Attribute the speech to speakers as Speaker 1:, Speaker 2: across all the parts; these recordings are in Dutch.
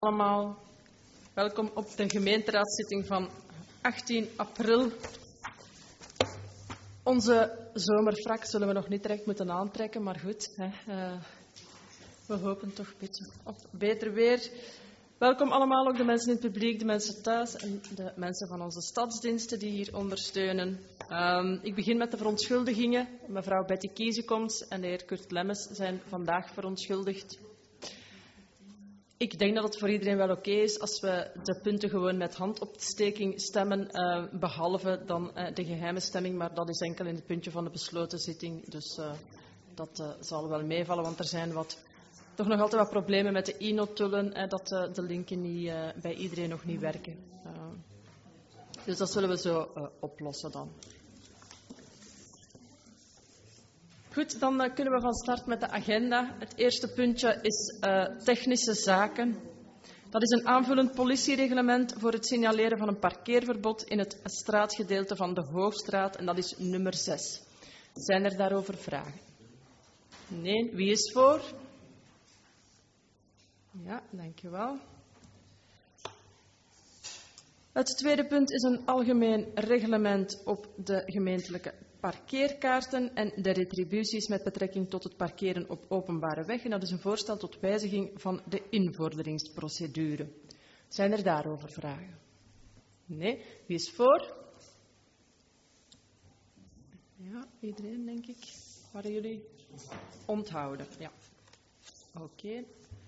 Speaker 1: Allemaal welkom op de gemeenteraadszitting van 18 april. Onze zomerfrak zullen we nog niet direct moeten aantrekken, maar goed, we hopen toch een beetje op beter weer. Welkom allemaal, ook de mensen in het publiek, de mensen thuis en de mensen van onze stadsdiensten die hier ondersteunen. Ik begin met de verontschuldigingen. Mevrouw Betty Kiezekoms en de heer Kurt Lemmens zijn vandaag verontschuldigd. Ik denk dat het voor iedereen wel oké is als we de punten gewoon met handopsteking stemmen, behalve dan de geheime stemming, maar dat is enkel in het puntje van de besloten zitting. Dus dat zal wel meevallen, want er zijn toch nog altijd wat problemen met de e-notullen, dat de linken niet, bij iedereen nog niet werken. Dus dat zullen we zo oplossen dan. Goed, dan kunnen we van start met de agenda. Het eerste puntje is technische zaken. Dat is een aanvullend politiereglement voor het signaleren van een parkeerverbod in het straatgedeelte van de Hoogstraat. En dat is nummer 6. Zijn er daarover vragen? Nee. Wie is voor? Ja, dankjewel. Het tweede punt is een algemeen reglement op de gemeentelijke parkeerkaarten en de retributies met betrekking tot het parkeren op openbare weg. En dat is een voorstel tot wijziging van de invorderingsprocedure. Zijn er daarover vragen? Nee. Wie is voor? Ja, iedereen denk ik. Waren jullie onthouden? Ja. Oké.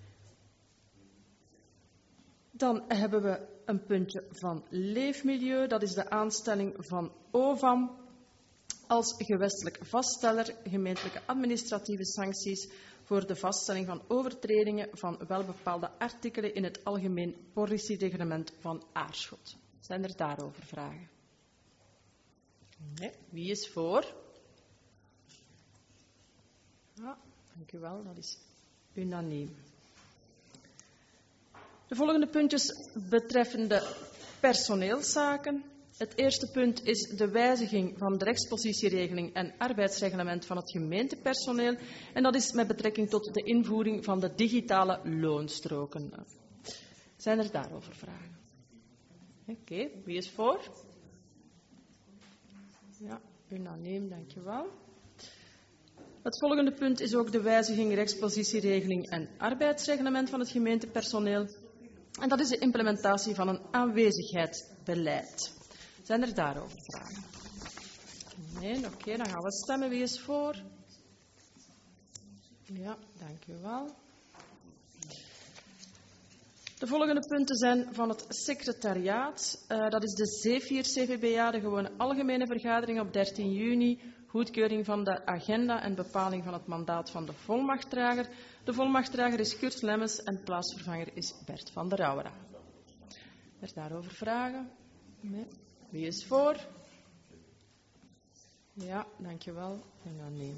Speaker 1: Dan hebben we een puntje van leefmilieu. Dat is de aanstelling van OVAM als gewestelijk vaststeller, gemeentelijke administratieve sancties voor de vaststelling van overtredingen van welbepaalde artikelen in het algemeen politiereglement van Aarschot. Zijn er daarover vragen? Nee. Wie is voor? Ja, dank u wel, dat is unaniem. De volgende puntjes betreffen de personeelszaken. Het eerste punt is de wijziging van de rechtspositieregeling en arbeidsreglement van het gemeentepersoneel. En dat is met betrekking tot de invoering van de digitale loonstroken. Zijn er daarover vragen? Oké, wie is voor? Ja, unaniem, dankjewel. Het volgende punt is ook de wijziging rechtspositieregeling en arbeidsreglement van het gemeentepersoneel. En dat is de implementatie van een aanwezigheidsbeleid. Zijn er daarover vragen? Nee, oké, dan gaan we stemmen. Wie is voor? Ja, dank u wel. De volgende punten zijn van het secretariaat. Dat is de C4-CVBA, de gewone algemene vergadering op 13 juni. Goedkeuring van de agenda en bepaling van het mandaat van de volmachtdrager. De volmachtdrager is Kurt Lemmens en plaatsvervanger is Bert van der Rauwera. Er daarover vragen? Nee. Wie is voor? Ja, dankjewel. Unaniem.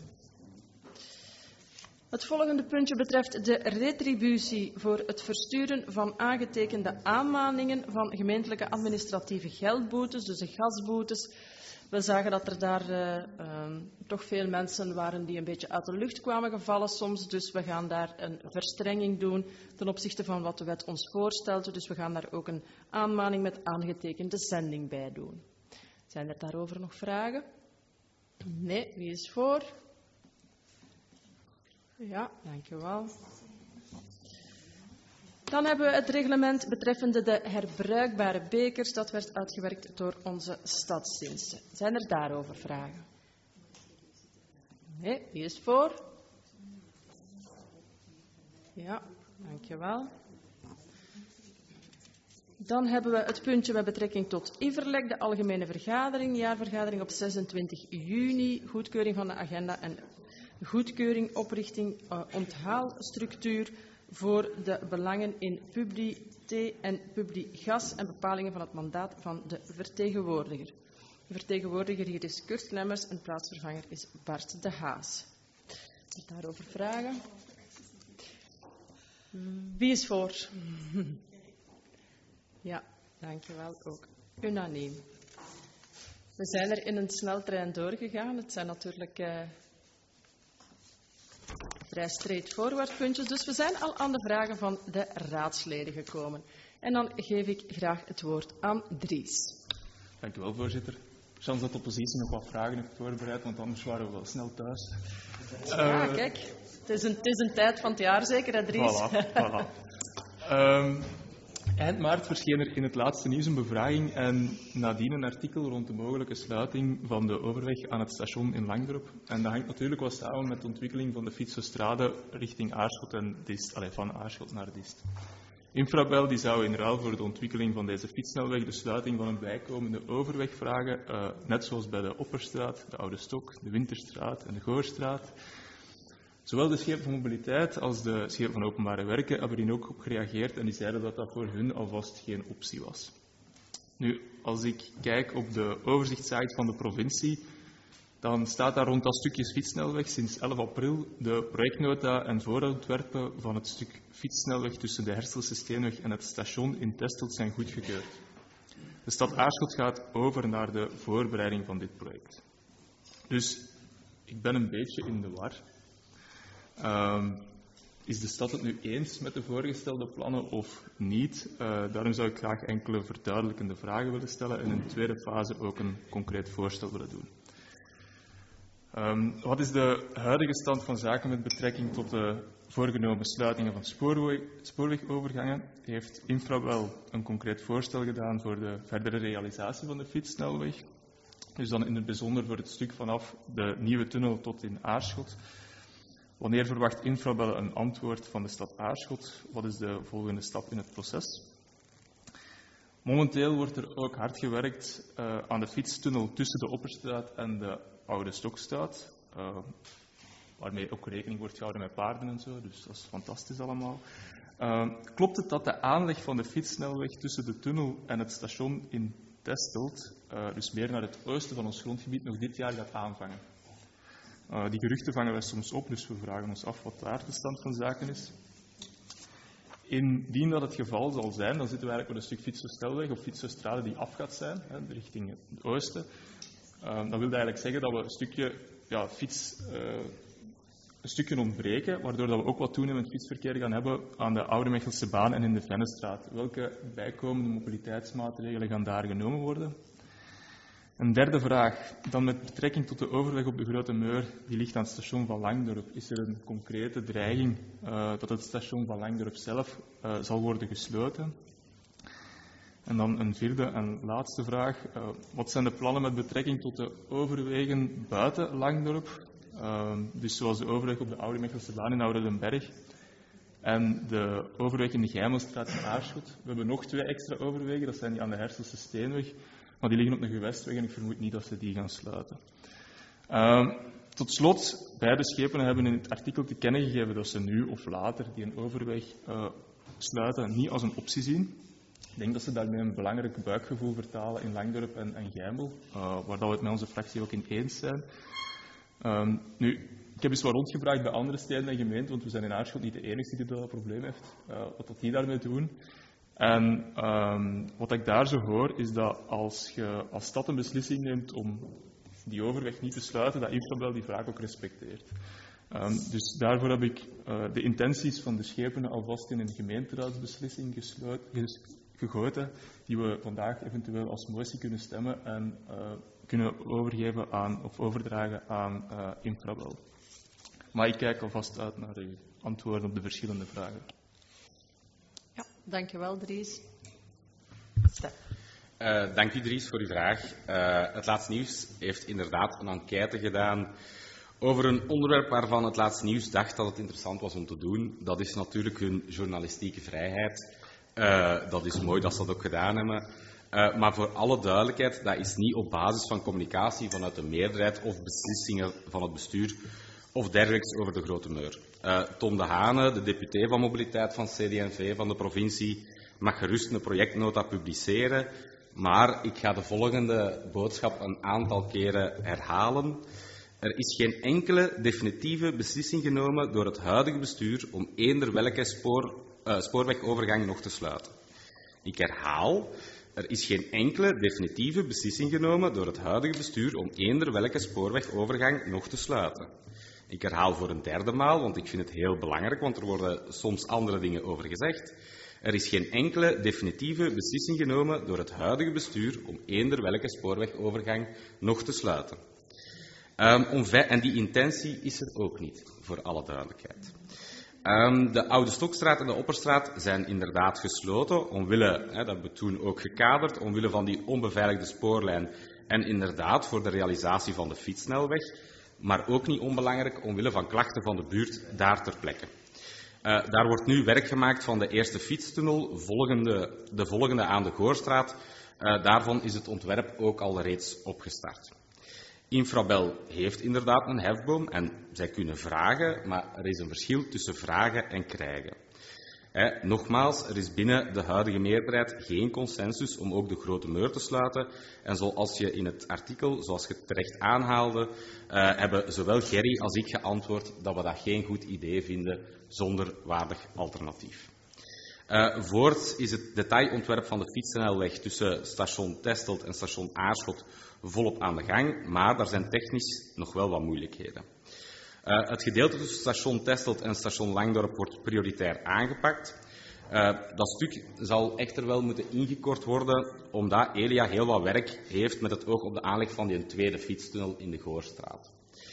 Speaker 1: Het volgende puntje betreft de retributie voor het versturen van aangetekende aanmaningen van gemeentelijke administratieve geldboetes, dus de gasboetes. We zagen dat er daar toch veel mensen waren die een beetje uit de lucht kwamen gevallen soms. Dus we gaan daar een verstrenging doen ten opzichte van wat de wet ons voorstelt. Dus we gaan daar ook een aanmaning met aangetekende zending bij doen. Zijn er daarover nog vragen? Nee. Wie is voor? Ja, dankjewel. Dan hebben we het reglement betreffende de herbruikbare bekers. Dat werd uitgewerkt door onze stadsdiensten. Zijn er daarover vragen? Nee, wie is voor? Ja, dankjewel. Dan hebben we het puntje met betrekking tot Iverlek, de algemene vergadering, jaarvergadering op 26 juni, goedkeuring van de agenda en goedkeuring, oprichting, onthaalstructuur voor de belangen in Publi-T en Publi-Gas en bepalingen van het mandaat van de vertegenwoordiger. De vertegenwoordiger hier is Kurt Lemmers en plaatsvervanger is Bart de Haas. Daarover vragen? Wie is voor? Ja, dankjewel ook. Unaniem. We zijn er in een sneltrein doorgegaan. Het zijn natuurlijk vrij straightforward puntjes, dus we zijn al aan de vragen van de raadsleden gekomen. En dan geef ik graag het woord aan Dries.
Speaker 2: Dank u wel, voorzitter. Chance dat de oppositie nog wat vragen heeft voorbereid, want anders waren we wel snel thuis.
Speaker 1: Ja, kijk. Het is een tijd van het jaar zeker, hè, Dries?
Speaker 2: Voilà. Eind maart verscheen er in het laatste nieuws een bevraging en nadien een artikel rond de mogelijke sluiting van de overweg aan het station in Langdorp. En dat hangt natuurlijk wel samen met de ontwikkeling van de fietssenstrade richting Aarschot en Dist, van Aarschot naar Dist. Infrabel die zou in ruil voor de ontwikkeling van deze fietssnelweg de sluiting van een bijkomende overweg vragen, net zoals bij de Opperstraat, de Oude Stok, de Winterstraat en de Goorstraat. Zowel de schepen van mobiliteit als de schepen van openbare werken hebben hier ook op gereageerd en die zeiden dat dat voor hun alvast geen optie was. Nu, als ik kijk op de overzichtssite van de provincie, dan staat daar rond dat stukje fietssnelweg sinds 11 april de projectnota en voorontwerpen van het stuk fietssnelweg tussen de Herselse Steenweg en het station in Testelt zijn goedgekeurd. De stad Aarschot gaat over naar de voorbereiding van dit project. Dus ik ben een beetje in de war. Is de stad het nu eens met de voorgestelde plannen of niet? Daarom zou ik graag enkele verduidelijkende vragen willen stellen en in de tweede fase ook een concreet voorstel willen doen. Wat is de huidige stand van zaken met betrekking tot de voorgenomen sluitingen van spoorwegovergangen? Heeft Infrabel een concreet voorstel gedaan voor de verdere realisatie van de fietssnelweg? Dus dan in het bijzonder voor het stuk vanaf de nieuwe tunnel tot in Aarschot. Wanneer verwacht Infrabel een antwoord van de stad Aarschot? Wat is de volgende stap in het proces? Momenteel wordt er ook hard gewerkt aan de fietstunnel tussen de Opperstraat en de Oude Stokstraat, waarmee ook rekening wordt gehouden met paarden en zo, dus dat is fantastisch allemaal. Klopt het dat de aanleg van de fietssnelweg tussen de tunnel en het station in Testelt, dus meer naar het oosten van ons grondgebied, nog dit jaar gaat aanvangen? Die geruchten vangen wij soms op, dus we vragen ons af wat daar de stand van zaken is. Indien dat het geval zal zijn, dan zitten we eigenlijk met een stuk fietsensnelweg of fietssenstrade die af gaat zijn, richting het oosten. Dat wil eigenlijk zeggen dat we een stukje ontbreken, waardoor dat we ook wat toenemend fietsverkeer gaan hebben aan de Oude Mechelse baan en in de Vennestraat. Welke bijkomende mobiliteitsmaatregelen gaan daar genomen worden? Een derde vraag, dan met betrekking tot de overweg op de Grote Meur, die ligt aan het station van Langdorp. Is er een concrete dreiging dat het station van Langdorp zelf zal worden gesloten? En dan een vierde en laatste vraag. Wat zijn de plannen met betrekking tot de overwegen buiten Langdorp? Dus zoals de overweg op de Oude Mechelse baan in Oude-den-Berg en de overweg in de Gijmelstraat in Aarschot. We hebben nog 2 extra overwegen, dat zijn die aan de Herselse Steenweg. Maar die liggen op de gewestweg en ik vermoed niet dat ze die gaan sluiten. Tot slot, beide schepenen hebben in het artikel te kennen gegeven dat ze nu of later die een overweg sluiten niet als een optie zien. Ik denk dat ze daarmee een belangrijk buikgevoel vertalen in Langdorp en Gijmel, waar dat we het met onze fractie ook in eens zijn. Nu, ik heb eens wat rondgevraagd bij andere steden en gemeenten, want we zijn in Aarschot niet de enige die dat probleem heeft. Wat dat die daarmee doen. En wat ik daar zo hoor, is dat als je als stad een beslissing neemt om die overweg niet te sluiten, dat Infrabel die vraag ook respecteert. Dus daarvoor heb ik de intenties van de schepenen alvast in een gemeenteraadsbeslissing gegoten, die we vandaag eventueel als motie kunnen stemmen en kunnen overdragen aan Infrabel. Maar ik kijk alvast uit naar uw antwoorden op de verschillende vragen.
Speaker 1: Ja, dankjewel Dries.
Speaker 3: Dank u Dries voor uw vraag. Het laatste nieuws heeft inderdaad een enquête gedaan over een onderwerp waarvan het laatste nieuws dacht dat het interessant was om te doen. Dat is natuurlijk hun journalistieke vrijheid. Dat is mooi dat ze dat ook gedaan hebben. Maar voor alle duidelijkheid, dat is niet op basis van communicatie vanuit de meerderheid of beslissingen van het bestuur of dergelijks over de Grote Meur. Tom de Hane, de deputé van mobiliteit van CD&V van de provincie, mag gerust een projectnota publiceren, maar ik ga de volgende boodschap een aantal keren herhalen. Er is geen enkele definitieve beslissing genomen door het huidige bestuur om eender welke spoorwegovergang nog te sluiten. Ik herhaal, er is geen enkele definitieve beslissing genomen door het huidige bestuur om eender welke spoorwegovergang nog te sluiten. Ik herhaal voor een derde maal, want ik vind het heel belangrijk, want er worden soms andere dingen over gezegd. Er is geen enkele definitieve beslissing genomen door het huidige bestuur om eender welke spoorwegovergang nog te sluiten. En die intentie is er ook niet, voor alle duidelijkheid. De Oude Stokstraat en de Opperstraat zijn inderdaad gesloten, omwille, dat hebben we toen ook gekaderd, omwille van die onbeveiligde spoorlijn en inderdaad voor de realisatie van de fietssnelweg, maar ook niet onbelangrijk omwille van klachten van de buurt daar ter plekke. Daar wordt nu werk gemaakt van de eerste fietstunnel, de volgende aan de Goorstraat. Daarvan is het ontwerp ook al reeds opgestart. Infrabel heeft inderdaad een hefboom en zij kunnen vragen, maar er is een verschil tussen vragen en krijgen. Nogmaals, er is binnen de huidige meerderheid geen consensus om ook de Grote Meur te sluiten. En zoals je in het artikel, zoals je terecht aanhaalde, hebben zowel Gerry als ik geantwoord dat we dat geen goed idee vinden zonder waardig alternatief. Voorts is het detailontwerp van de fietssnelweg tussen station Testelt en station Aarschot volop aan de gang, maar daar zijn technisch nog wel wat moeilijkheden. Het gedeelte tussen station Testelt en station Langdorp wordt prioritair aangepakt. Dat stuk zal echter wel moeten ingekort worden, omdat Elia heel wat werk heeft met het oog op de aanleg van die tweede fietstunnel in de Goorstraat.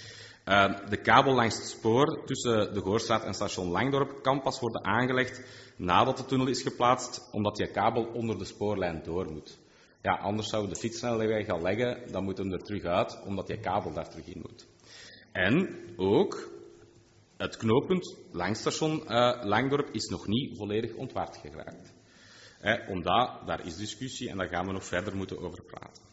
Speaker 3: De kabel langs het spoor tussen de Goorstraat en station Langdorp kan pas worden aangelegd nadat de tunnel is geplaatst, omdat die kabel onder de spoorlijn door moet. Ja, anders zouden we de fietssnelweg gaan leggen, dan moeten we er terug uit, omdat die kabel daar terug in moet. En ook het knooppunt langs station Langdorp is nog niet volledig ontward geraakt. Omdat, daar is discussie en daar gaan we nog verder moeten over praten.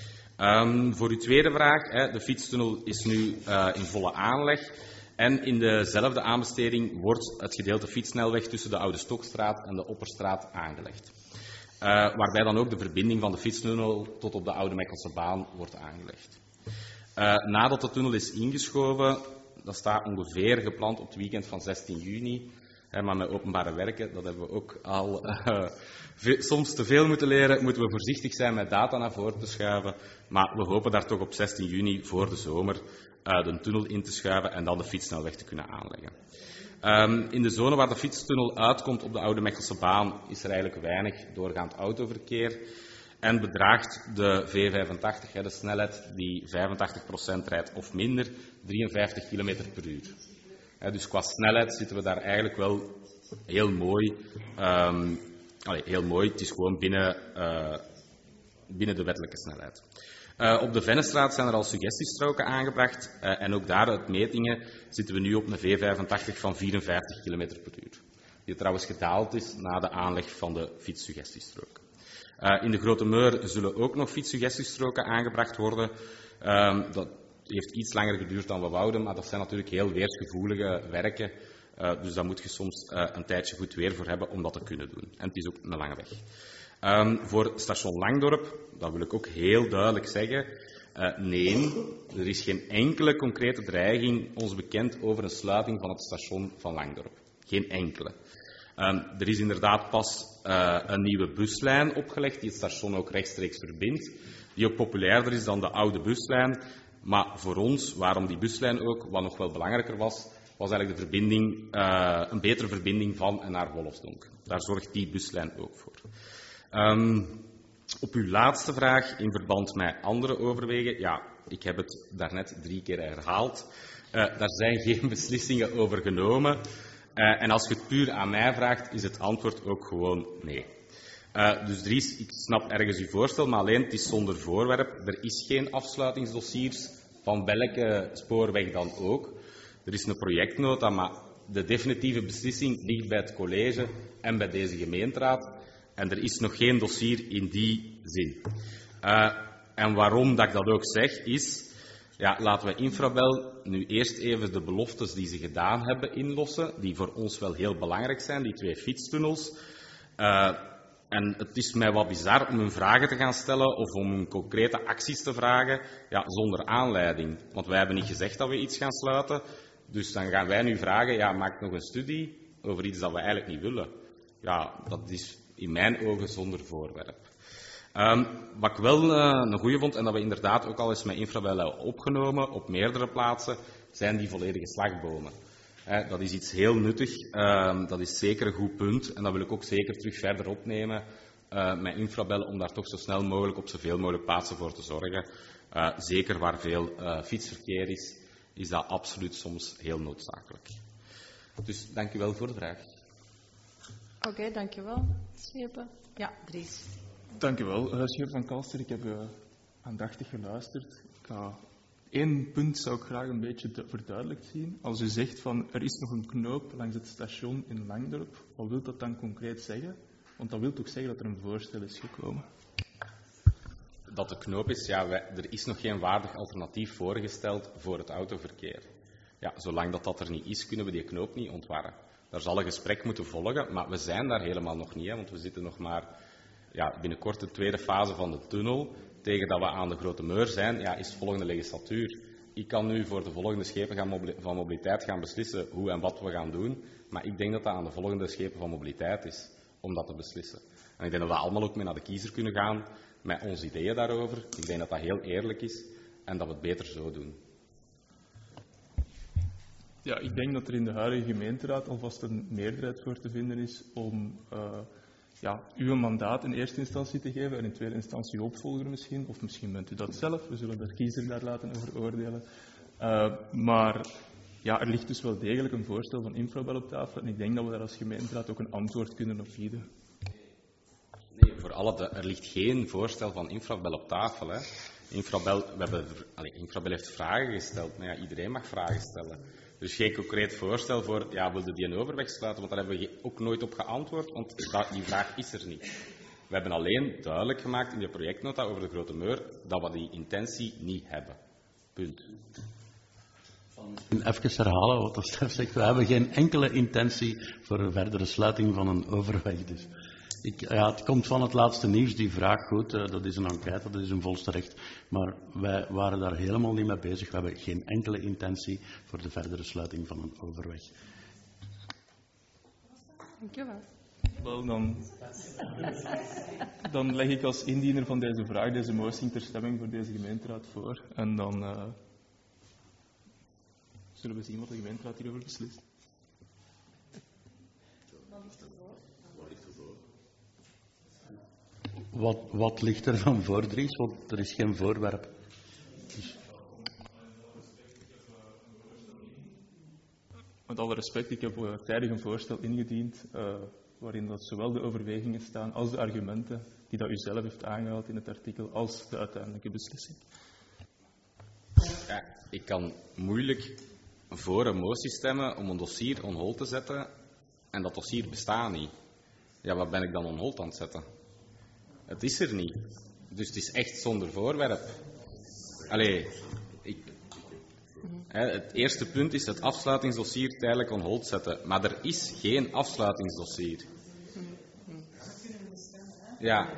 Speaker 3: Voor uw tweede vraag, de fietstunnel is nu in volle aanleg en in dezelfde aanbesteding wordt het gedeelte fietssnelweg tussen de Oude Stokstraat en de Opperstraat aangelegd. Waarbij dan ook de verbinding van de fietstunnel tot op de Oude Mechelse baan wordt aangelegd. Nadat de tunnel is ingeschoven, dat staat ongeveer gepland op het weekend van 16 juni. Maar met openbare werken, dat hebben we ook al soms te veel moeten leren, moeten we voorzichtig zijn met data naar voren te schuiven. Maar we hopen daar toch op 16 juni voor de zomer de tunnel in te schuiven en dan de fietssnelweg te kunnen aanleggen. In de zone waar de fietstunnel uitkomt op de Oude Mechelse baan is er eigenlijk weinig doorgaand autoverkeer. En bedraagt de V85, de snelheid die 85% rijdt of minder, 53 km per uur. Dus qua snelheid zitten we daar eigenlijk wel heel mooi. Heel mooi, het is gewoon binnen de wettelijke snelheid. Op de Vennestraat zijn er al suggestiestroken aangebracht en ook daar uit metingen zitten we nu op een V85 van 54 km per uur. Die trouwens gedaald is na de aanleg van de fietssuggestiestrook. In de Grote Meur zullen ook nog fietssuggestiestroken aangebracht worden. Dat heeft iets langer geduurd dan we wouden, maar dat zijn natuurlijk heel weersgevoelige werken. Dus daar moet je soms een tijdje goed weer voor hebben om dat te kunnen doen. En het is ook een lange weg. Voor station Langdorp, dat wil ik ook heel duidelijk zeggen, nee, er is geen enkele concrete dreiging ons bekend over een sluiting van het station van Langdorp. Geen enkele. Er is inderdaad pas een nieuwe buslijn opgelegd die het station ook rechtstreeks verbindt, die ook populairder is dan de oude buslijn. Maar voor ons, waarom die buslijn ook, wat nog wel belangrijker was eigenlijk de verbinding, een betere verbinding van en naar Wolfsdonk. Daar zorgt die buslijn ook voor. Op uw laatste vraag in verband met andere overwegen, ja, ik heb het daarnet 3 keer herhaald. Daar zijn geen beslissingen over genomen. En als je het puur aan mij vraagt, is het antwoord ook gewoon nee. Dus Dries, ik snap ergens uw voorstel, maar alleen het is zonder voorwerp. Er is geen afsluitingsdossiers van welke spoorweg dan ook. Er is een projectnota, maar de definitieve beslissing ligt bij het college en bij deze gemeenteraad. En er is nog geen dossier in die zin. En waarom dat ik dat ook zeg, is, ja, laten we Infrabel nu eerst even de beloftes die ze gedaan hebben inlossen, die voor ons wel heel belangrijk zijn, die 2 fietstunnels. En het is mij wat bizar om hun vragen te gaan stellen of om hun concrete acties te vragen, ja, zonder aanleiding. Want wij hebben niet gezegd dat we iets gaan sluiten. Dus dan gaan wij nu vragen, ja, maak nog een studie over iets dat we eigenlijk niet willen. Ja, dat is in mijn ogen zonder voorwerp. Wat ik wel een goeie vond, en dat we inderdaad ook al eens met Infrabel hebben opgenomen op meerdere plaatsen, zijn die volledige slagbomen. Dat is iets heel nuttig, dat is zeker een goed punt en dat wil ik ook zeker terug verder opnemen met Infrabel om daar toch zo snel mogelijk op zoveel mogelijk plaatsen voor te zorgen. Zeker waar veel fietsverkeer is dat absoluut soms heel noodzakelijk. Dus dank u wel voor de vraag.
Speaker 1: Oké, dank u wel. Schepen. Ja, Dries.
Speaker 2: Dank u wel, Schepen van Kalster. Ik heb aandachtig geluisterd. Eén punt zou ik graag een beetje verduidelijkt zien. Als u zegt van er is nog een knoop langs het station in Langdorp, wat wil dat dan concreet zeggen? Want dat wil toch zeggen dat er een voorstel is gekomen?
Speaker 3: Dat de knoop is, ja, er is nog geen waardig alternatief voorgesteld voor het autoverkeer. Ja, zolang dat er niet is, kunnen we die knoop niet ontwarren. Daar zal een gesprek moeten volgen, maar we zijn daar helemaal nog niet, hè, want we zitten nog maar binnenkort de tweede fase van de tunnel. Tegen dat we aan de Grote Meur zijn, is de volgende legislatuur. Ik kan nu voor de volgende schepen van mobiliteit gaan beslissen hoe en wat we gaan doen, maar ik denk dat dat aan de volgende schepen van mobiliteit is om dat te beslissen. En ik denk dat we allemaal ook mee naar de kiezer kunnen gaan met onze ideeën daarover. Ik denk dat dat heel eerlijk is en dat we het beter zo doen.
Speaker 2: Ja, ik denk dat er in de huidige gemeenteraad alvast een meerderheid voor te vinden is om uw mandaat in eerste instantie te geven en in tweede instantie opvolger misschien. Of misschien bent u dat zelf, we zullen de kiezer daar laten over oordelen. Maar er ligt dus wel degelijk een voorstel van Infrabel op tafel en ik denk dat we daar als gemeenteraad ook een antwoord kunnen op bieden.
Speaker 3: Nee, er ligt geen voorstel van Infrabel op tafel. Hè. Infrabel heeft vragen gesteld, maar iedereen mag vragen stellen. Dus geen concreet voorstel voor, wilde die een overweg sluiten, want daar hebben we ook nooit op geantwoord, want die vraag is er niet. We hebben alleen duidelijk gemaakt in de projectnota over de Grote Meur dat we die intentie niet hebben. Punt.
Speaker 4: Even herhalen wat de Stef zegt. We hebben geen enkele intentie voor een verdere sluiting van een overweg. Dus het komt van het laatste nieuws, die vraag. Goed, dat is een enquête, dat is een volste recht. Maar wij waren daar helemaal niet mee bezig. We hebben geen enkele intentie voor de verdere sluiting van een overweg.
Speaker 1: Dank u wel.
Speaker 2: Wel, dan leg ik als indiener van deze vraag deze motie ter stemming voor deze gemeenteraad voor. En dan zullen we zien wat de gemeenteraad hierover beslist.
Speaker 4: Wat ligt er dan voor, Dries? Want er is geen voorwerp. Dus...
Speaker 2: Met alle respect, ik heb tijdig een voorstel ingediend waarin dat zowel de overwegingen staan als de argumenten die dat u zelf heeft aangehaald in het artikel als de uiteindelijke beslissing.
Speaker 3: Ja, ik kan moeilijk voor een motie stemmen om een dossier on hold te zetten en dat dossier bestaat niet. Ja, wat ben ik dan on hold aan het zetten? Het is er niet. Dus het is echt zonder voorwerp. Het eerste punt is het afsluitingsdossier tijdelijk on hold zetten. Maar er is geen afsluitingsdossier. Ja.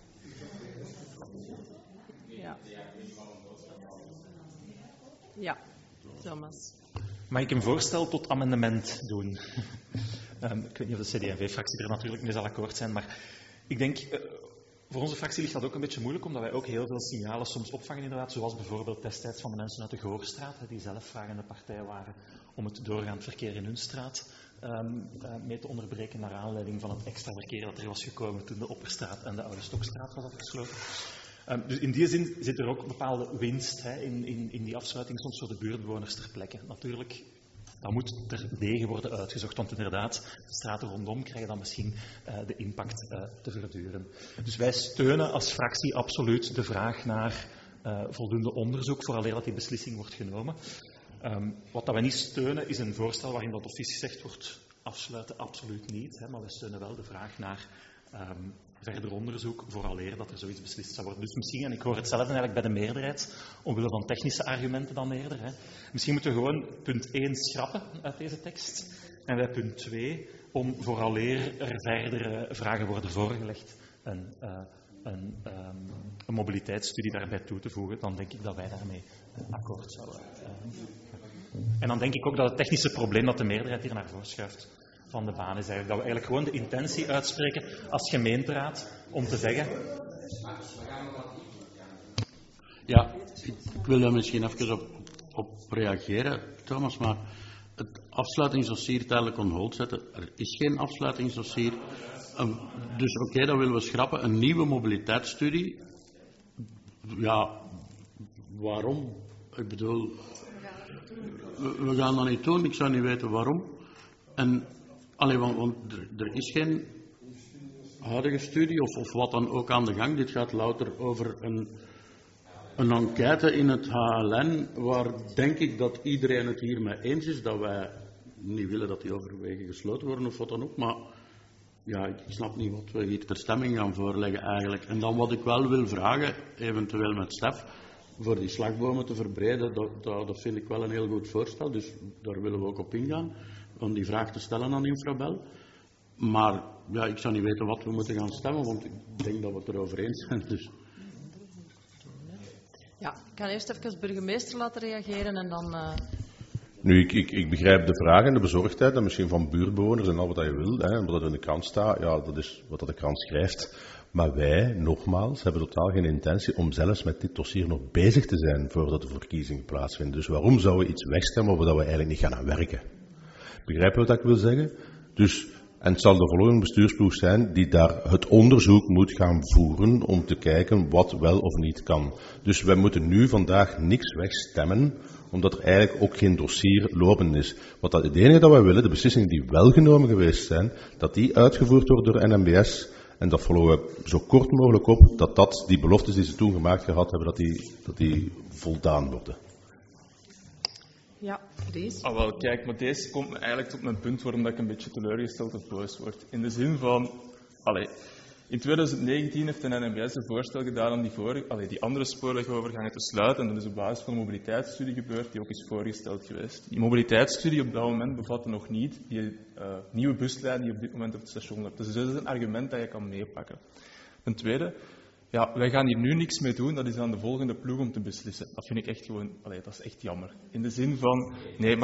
Speaker 1: Ja, Thomas.
Speaker 5: Mag ik een voorstel tot amendement doen? Ik weet niet of de CD&V-fractie er natuurlijk mee zal akkoord zijn, maar ik denk... Voor onze fractie ligt dat ook een beetje moeilijk, omdat wij ook heel veel signalen soms opvangen, inderdaad, zoals bijvoorbeeld destijds van de mensen uit de Goorstraat, die zelf vragende partij waren om het doorgaand verkeer in hun straat mee te onderbreken naar aanleiding van het extra verkeer dat er was gekomen toen de Opperstraat en de Oude Stokstraat was afgesloten. Dus in die zin zit er ook bepaalde winst in die afsluiting soms voor de buurtbewoners ter plekke. Natuurlijk, dat moet terdege worden uitgezocht, want inderdaad, de straten rondom krijgen dan misschien de impact te verduren. Dus wij steunen als fractie absoluut de vraag naar voldoende onderzoek, vooraleer dat die beslissing wordt genomen. Wat dat wij niet steunen, is een voorstel waarin dat officie zegt wordt afsluiten, absoluut niet. Maar wij steunen wel de vraag naar verder onderzoek, vooraleer dat er zoiets beslist zou worden. Dus misschien, en ik hoor hetzelfde eigenlijk bij de meerderheid, omwille van technische argumenten dan eerder. Misschien moeten we gewoon punt 1 schrappen uit deze tekst. En bij punt 2, om vooraleer er verdere vragen worden voorgelegd, een mobiliteitsstudie daarbij toe te voegen, dan denk ik dat wij daarmee akkoord zouden gaan. En dan denk ik ook dat het technische probleem dat de meerderheid hier naar voren schuift van de baan is eigenlijk dat we eigenlijk gewoon de intentie uitspreken als gemeenteraad om te zeggen...
Speaker 4: Ja, ik wil daar misschien even op reageren, Thomas, maar het afsluitingsdossier tijdelijk on hold zetten. Er is geen afsluitingsdossier. Dus oké, dat willen we schrappen. Een nieuwe mobiliteitsstudie. Ja, waarom? Ik bedoel, we gaan dat niet doen. Ik zou niet weten waarom. En, want er is geen huidige studie of wat dan ook aan de gang. Dit gaat louter over een enquête in het HLN, waar denk ik dat iedereen het hiermee eens is, dat wij niet willen dat die overwegen gesloten worden of wat dan ook, maar ja, ik snap niet wat we hier ter stemming gaan voorleggen eigenlijk. En dan wat ik wel wil vragen, eventueel met Stef, voor die slagbomen te verbreden, dat vind ik wel een heel goed voorstel, dus daar willen we ook op ingaan, om die vraag te stellen aan Infrabel. Maar ja, ik zou niet weten wat we moeten gaan stemmen, want ik denk dat we het erover eens zijn. Dus.
Speaker 1: Ja, ik kan eerst even burgemeester laten reageren en dan...
Speaker 6: Nu, ik begrijp de vraag en de bezorgdheid en misschien van buurtbewoners en al wat je wil, hè, wat er in de krant staat, ja, dat is wat de krant schrijft. Maar wij, nogmaals, hebben totaal geen intentie om zelfs met dit dossier nog bezig te zijn voordat de verkiezingen plaatsvinden. Dus waarom zouden we iets wegstemmen waar we eigenlijk niet gaan aan werken? Begrijp je wat ik wil zeggen? Dus, en het zal de volgende bestuursploeg zijn die daar het onderzoek moet gaan voeren om te kijken wat wel of niet kan. Dus wij moeten nu vandaag niks wegstemmen, omdat er eigenlijk ook geen dossier lopend is. Het enige dat wij willen, de beslissingen die wel genomen geweest zijn, dat die uitgevoerd worden door NMBS, en dat volgen we zo kort mogelijk op, dat die beloftes die ze toen gemaakt gehad hebben, dat die voldaan worden.
Speaker 1: Ja, Dries.
Speaker 2: Wel, kijk, maar deze komt eigenlijk tot mijn punt waarom ik een beetje teleurgesteld of boos word. In de zin van, in 2019 heeft de NMBS een voorstel gedaan om die andere spoorwegovergangen te sluiten. En dat is op basis van een mobiliteitsstudie gebeurd, die ook is voorgesteld geweest. Die mobiliteitsstudie op dat moment bevatte nog niet die nieuwe buslijn die op dit moment op het station loopt. Dus dat is een argument dat je kan meepakken. Ten tweede, ja, wij gaan hier nu niks mee doen, dat is aan de volgende ploeg om te beslissen. Dat vind ik echt gewoon, dat is echt jammer. In de zin van,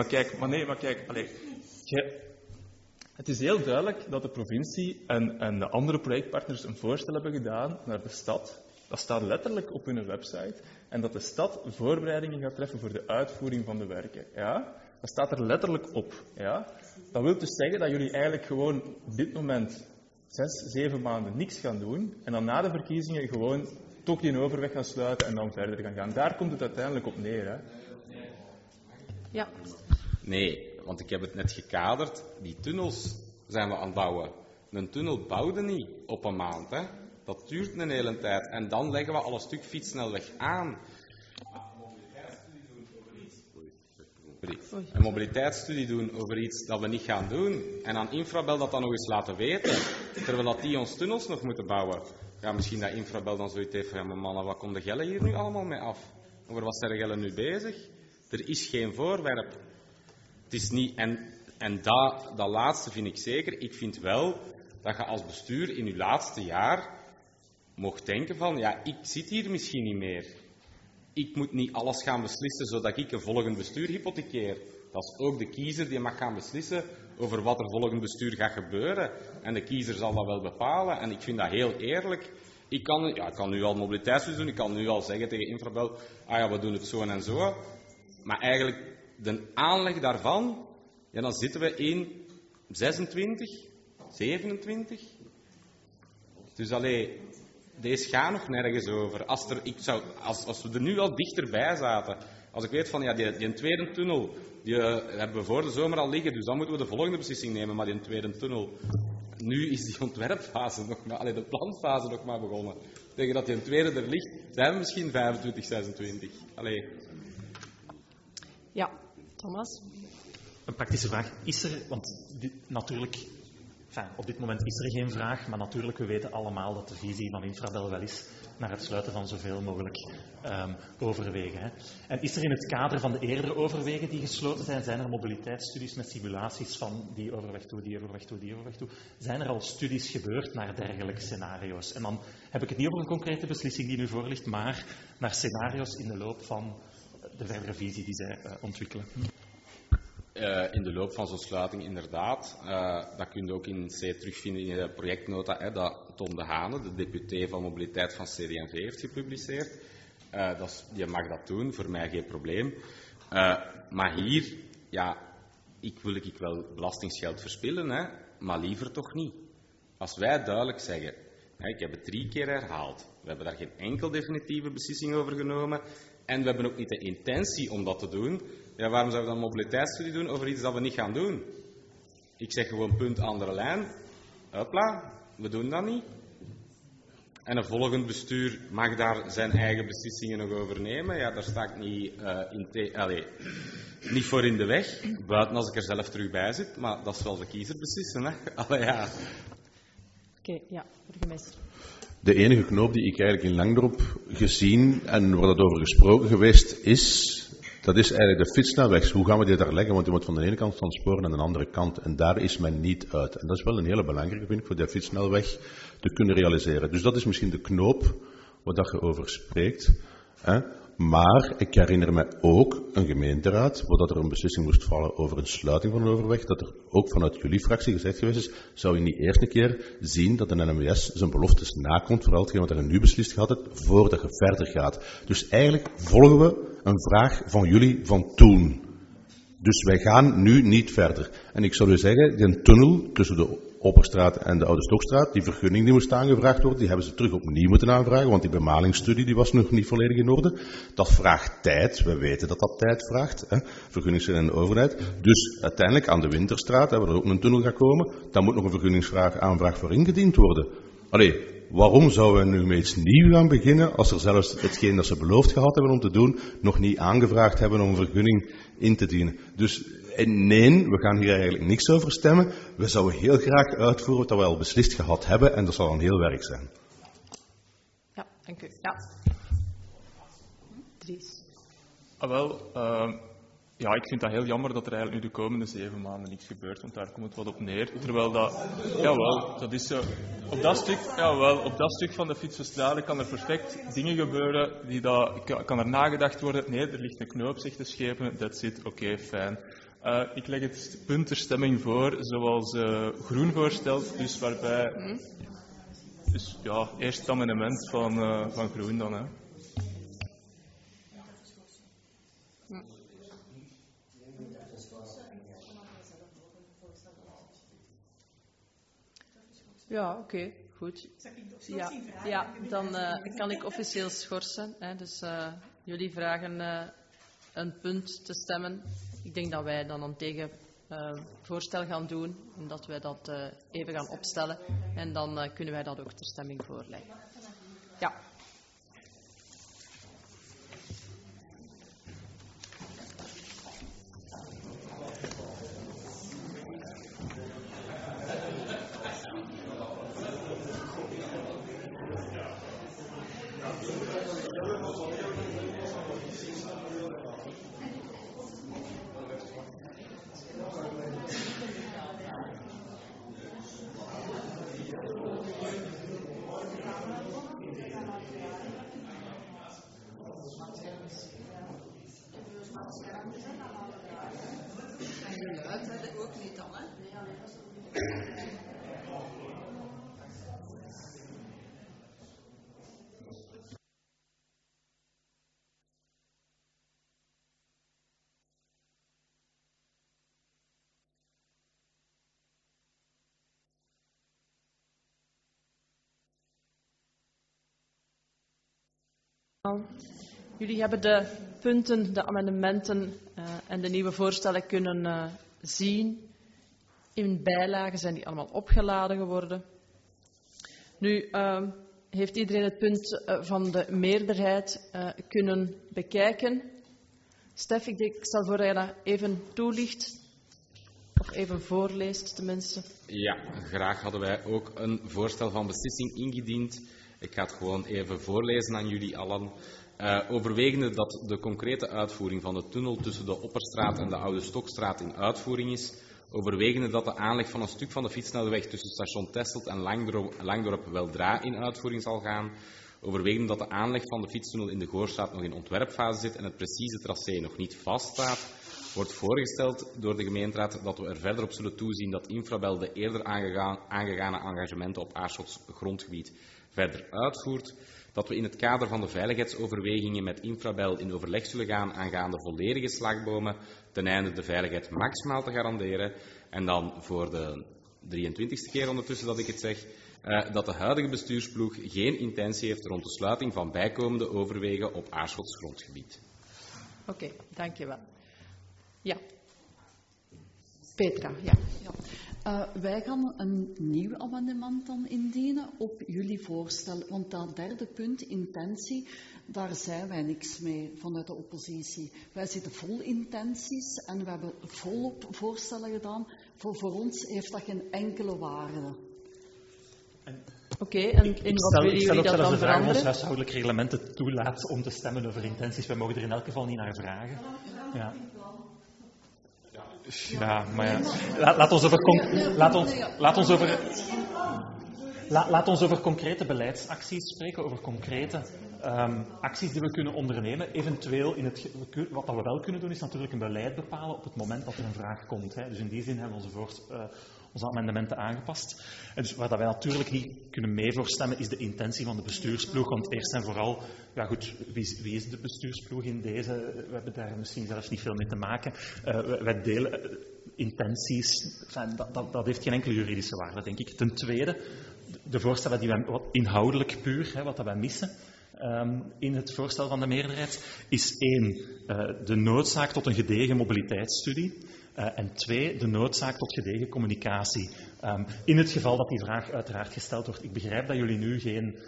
Speaker 2: het is heel duidelijk dat de provincie en de andere projectpartners een voorstel hebben gedaan naar de stad. Dat staat letterlijk op hun website. En dat de stad voorbereidingen gaat treffen voor de uitvoering van de werken. Ja? Dat staat er letterlijk op. Ja? Dat wil dus zeggen dat jullie eigenlijk gewoon op dit moment 6-7 maanden niks gaan doen. En dan na de verkiezingen gewoon toch die overweg gaan sluiten en dan verder gaan. Daar komt het uiteindelijk op neer. Hè?
Speaker 1: Ja.
Speaker 3: Nee, want ik heb het net gekaderd. Die tunnels zijn we aan het bouwen. Een tunnel bouwde niet op een maand. Hè? Dat duurt een hele tijd. En dan leggen we al een stuk fietssnelweg aan. Een mobiliteitsstudie doen over iets dat we niet gaan doen. En aan Infrabel dat dan nog eens laten weten. Terwijl dat die ons tunnels nog moeten bouwen. Ja, misschien dat Infrabel dan zoiets heeft van, ja, maar mannen, wat komt de gelle hier nu allemaal mee af? Over wat zijn de gelle nu bezig? Er is geen voorwerp. Het is niet... En dat laatste vind ik zeker. Ik vind wel dat je als bestuur in je laatste jaar mocht denken van, ja, ik zit hier misschien niet meer. Ik moet niet alles gaan beslissen zodat ik een volgend bestuur hypothekeer. Dat is ook de kiezer die mag gaan beslissen over wat er volgend bestuur gaat gebeuren. En de kiezer zal dat wel bepalen. En ik vind dat heel eerlijk. Ik kan nu al mobiliteitsstudie doen. Ik kan nu al zeggen tegen Infrabel, we doen het zo en zo. Maar eigenlijk, de aanleg daarvan, ja, dan zitten we in 26, 27. Dus deze gaat nog nergens over. Als we er nu al dichterbij zaten, als ik weet van, ja, die tweede tunnel, die hebben we voor de zomer al liggen, dus dan moeten we de volgende beslissing nemen, maar die tweede tunnel, nu is die ontwerpfase nog maar, de planfase nog maar begonnen. Tegen dat die tweede er ligt, zijn we misschien 25, 26.
Speaker 1: Ja, Thomas?
Speaker 5: Een praktische vraag. Is er, want op dit moment is er geen vraag, maar natuurlijk, we weten allemaal dat de visie van Infrabel wel is naar het sluiten van zoveel mogelijk overwegen. Hè. En is er in het kader van de eerdere overwegen die gesloten zijn er mobiliteitsstudies met simulaties van die overweg toe, die overweg toe, die overweg toe? Zijn er al studies gebeurd naar dergelijke scenario's? En dan heb ik het niet over een concrete beslissing die nu voor ligt, maar naar scenario's in de loop van de verdere visie die zij ontwikkelen.
Speaker 3: In de loop van zo'n sluiting, inderdaad. Dat kun je ook in C terugvinden in de projectnota dat Tom de Hane, de deputé van mobiliteit van CD&V, heeft gepubliceerd. Je mag dat doen, voor mij geen probleem. Maar hier, wil ik wel belastingsgeld verspillen, hè, maar liever toch niet. Als wij duidelijk zeggen, ik heb het 3 keer herhaald, we hebben daar geen enkel definitieve beslissing over genomen en we hebben ook niet de intentie om dat te doen, waarom zouden we dan een mobiliteitsstudie doen over iets dat we niet gaan doen? Ik zeg gewoon punt andere lijn, hopla, we doen dat niet. En een volgend bestuur mag daar zijn eigen beslissingen nog over nemen. Daar sta ik niet voor in de weg, buiten als ik er zelf terug bij zit, maar dat zal de kiezer beslissen. Hè?
Speaker 1: Oké, burgemeester.
Speaker 6: De enige knoop die ik eigenlijk in Langdorp gezien en waar dat over gesproken geweest is, dat is eigenlijk de fietsnelweg. Hoe gaan we die daar leggen? Want die moet van de ene kant van het spoor naar de andere kant. En daar is men niet uit. En dat is wel een hele belangrijke, vind ik, voor die fietsnelweg te kunnen realiseren. Dus dat is misschien de knoop waar dat je over spreekt. Maar ik herinner me ook een gemeenteraad, waar dat er een beslissing moest vallen over een sluiting van een overweg, dat er ook vanuit jullie fractie gezegd geweest is, zou je niet eerst een keer zien dat de NMWS zijn beloftes nakomt, vooral hetgeen wat er nu beslist gehad hebt, voordat je verder gaat. Dus eigenlijk volgen we een vraag van jullie van toen. Dus wij gaan nu niet verder. En ik zou u zeggen, die tunnel tussen de Opperstraat en de Oude Stokstraat, die vergunning die moest aangevraagd worden, die hebben ze terug opnieuw moeten aanvragen, want die bemalingsstudie die was nog niet volledig in orde. Dat vraagt tijd, we weten dat dat tijd vraagt, vergunningsverlening en de overheid. Dus uiteindelijk aan de Winterstraat, waar er ook een tunnel gaat komen, daar moet nog een vergunningsaanvraag voor ingediend worden. Waarom zouden we nu met iets nieuws gaan beginnen, als er zelfs hetgeen dat ze beloofd gehad hebben om te doen, nog niet aangevraagd hebben om een vergunning in te dienen? Dus nee, we gaan hier eigenlijk niks over stemmen. We zouden heel graag uitvoeren wat we al beslist gehad hebben, en dat zal een heel werk zijn.
Speaker 1: Ja, dank u. Dries.
Speaker 2: Ik vind dat heel jammer dat er eigenlijk nu de komende 7 maanden niks gebeurt, want daar komt het wat op neer. Terwijl dat is zo. Op dat stuk van de Fietsverstrade kan er perfect dingen gebeuren, kan er nagedacht worden. Nee, er ligt een knoop, zegt de schepen, that's it, oké, fijn. Ik leg het punt ter stemming voor, zoals Groen voorstelt, dus waarbij... Dus eerst het amendement van Groen dan, hè.
Speaker 1: Ja, oké, goed. Dan kan ik officieel schorsen. Dus jullie vragen een punt te stemmen. Ik denk dat wij dan een tegenvoorstel gaan doen en dat wij dat even gaan opstellen. En dan kunnen wij dat ook ter stemming voorleggen. Ja. Jullie hebben de punten, de amendementen en de nieuwe voorstellen kunnen zien. In bijlagen zijn die allemaal opgeladen geworden. Nu heeft iedereen het punt van de meerderheid kunnen bekijken. Stef, ik stel voor dat je dat even toelicht. Of even voorleest, tenminste.
Speaker 3: Ja, graag hadden wij ook een voorstel van beslissing ingediend. Ik ga het gewoon even voorlezen aan jullie allen. Overwegende dat de concrete uitvoering van de tunnel tussen de Opperstraat en de Oude Stokstraat in uitvoering is. Overwegende dat de aanleg van een stuk van de fietsnelweg tussen station Tesselt en Langdorp weldra in uitvoering zal gaan. Overwegende dat de aanleg van de fietstunnel in de Goorstraat nog in ontwerpfase zit en het precieze tracé nog niet vaststaat. Wordt voorgesteld door de gemeenteraad dat we er verder op zullen toezien dat Infrabel de eerder aangegane engagementen op Aarschots grondgebied verder uitvoert. dat we in het kader van de veiligheidsoverwegingen met Infrabel in overleg zullen gaan aangaande volledige slagbomen, ten einde de veiligheid maximaal te garanderen. En dan voor de 23e keer ondertussen dat ik het zeg, dat de huidige bestuursploeg geen intentie heeft rond de sluiting van bijkomende overwegen op Aarschots grondgebied.
Speaker 1: Oké, dankjewel. Ja. Petra, ja.
Speaker 7: Wij gaan een nieuw amendement dan indienen op jullie voorstel. Want dat derde punt, intentie, daar zijn wij niks mee vanuit de oppositie. Wij zitten vol intenties en we hebben volop voorstellen gedaan. Voor ons heeft dat geen enkele waarde.
Speaker 1: Oké, en in wat willen jullie dat dan
Speaker 5: de vraag
Speaker 1: veranderen?
Speaker 5: of ons huishoudelijk reglement het toelaat om te stemmen over intenties. Wij mogen er in elk geval niet naar vragen. Ja. Ja, maar ja. Laat ons over concrete beleidsacties spreken, over concrete acties die we kunnen ondernemen. Eventueel, wat we wel kunnen doen, is natuurlijk een beleid bepalen op het moment dat er een vraag komt. Hè. Dus in die zin hebben we onze amendementen aangepast. En dus waar dat wij natuurlijk niet kunnen mee voorstemmen, is de intentie van de bestuursploeg. Want eerst en vooral, ja goed, wie is de bestuursploeg in deze? We hebben daar misschien zelfs niet veel mee te maken. Wij delen intenties. Dat heeft geen enkele juridische waarde, denk ik. Ten tweede, de voorstellen die wij, wat inhoudelijk puur, wat wij missen in het voorstel van de meerderheid, is 1, de noodzaak tot een gedegen mobiliteitsstudie. En 2, de noodzaak tot gedegen communicatie. In het geval dat die vraag uiteraard gesteld wordt. Ik begrijp dat jullie nu geen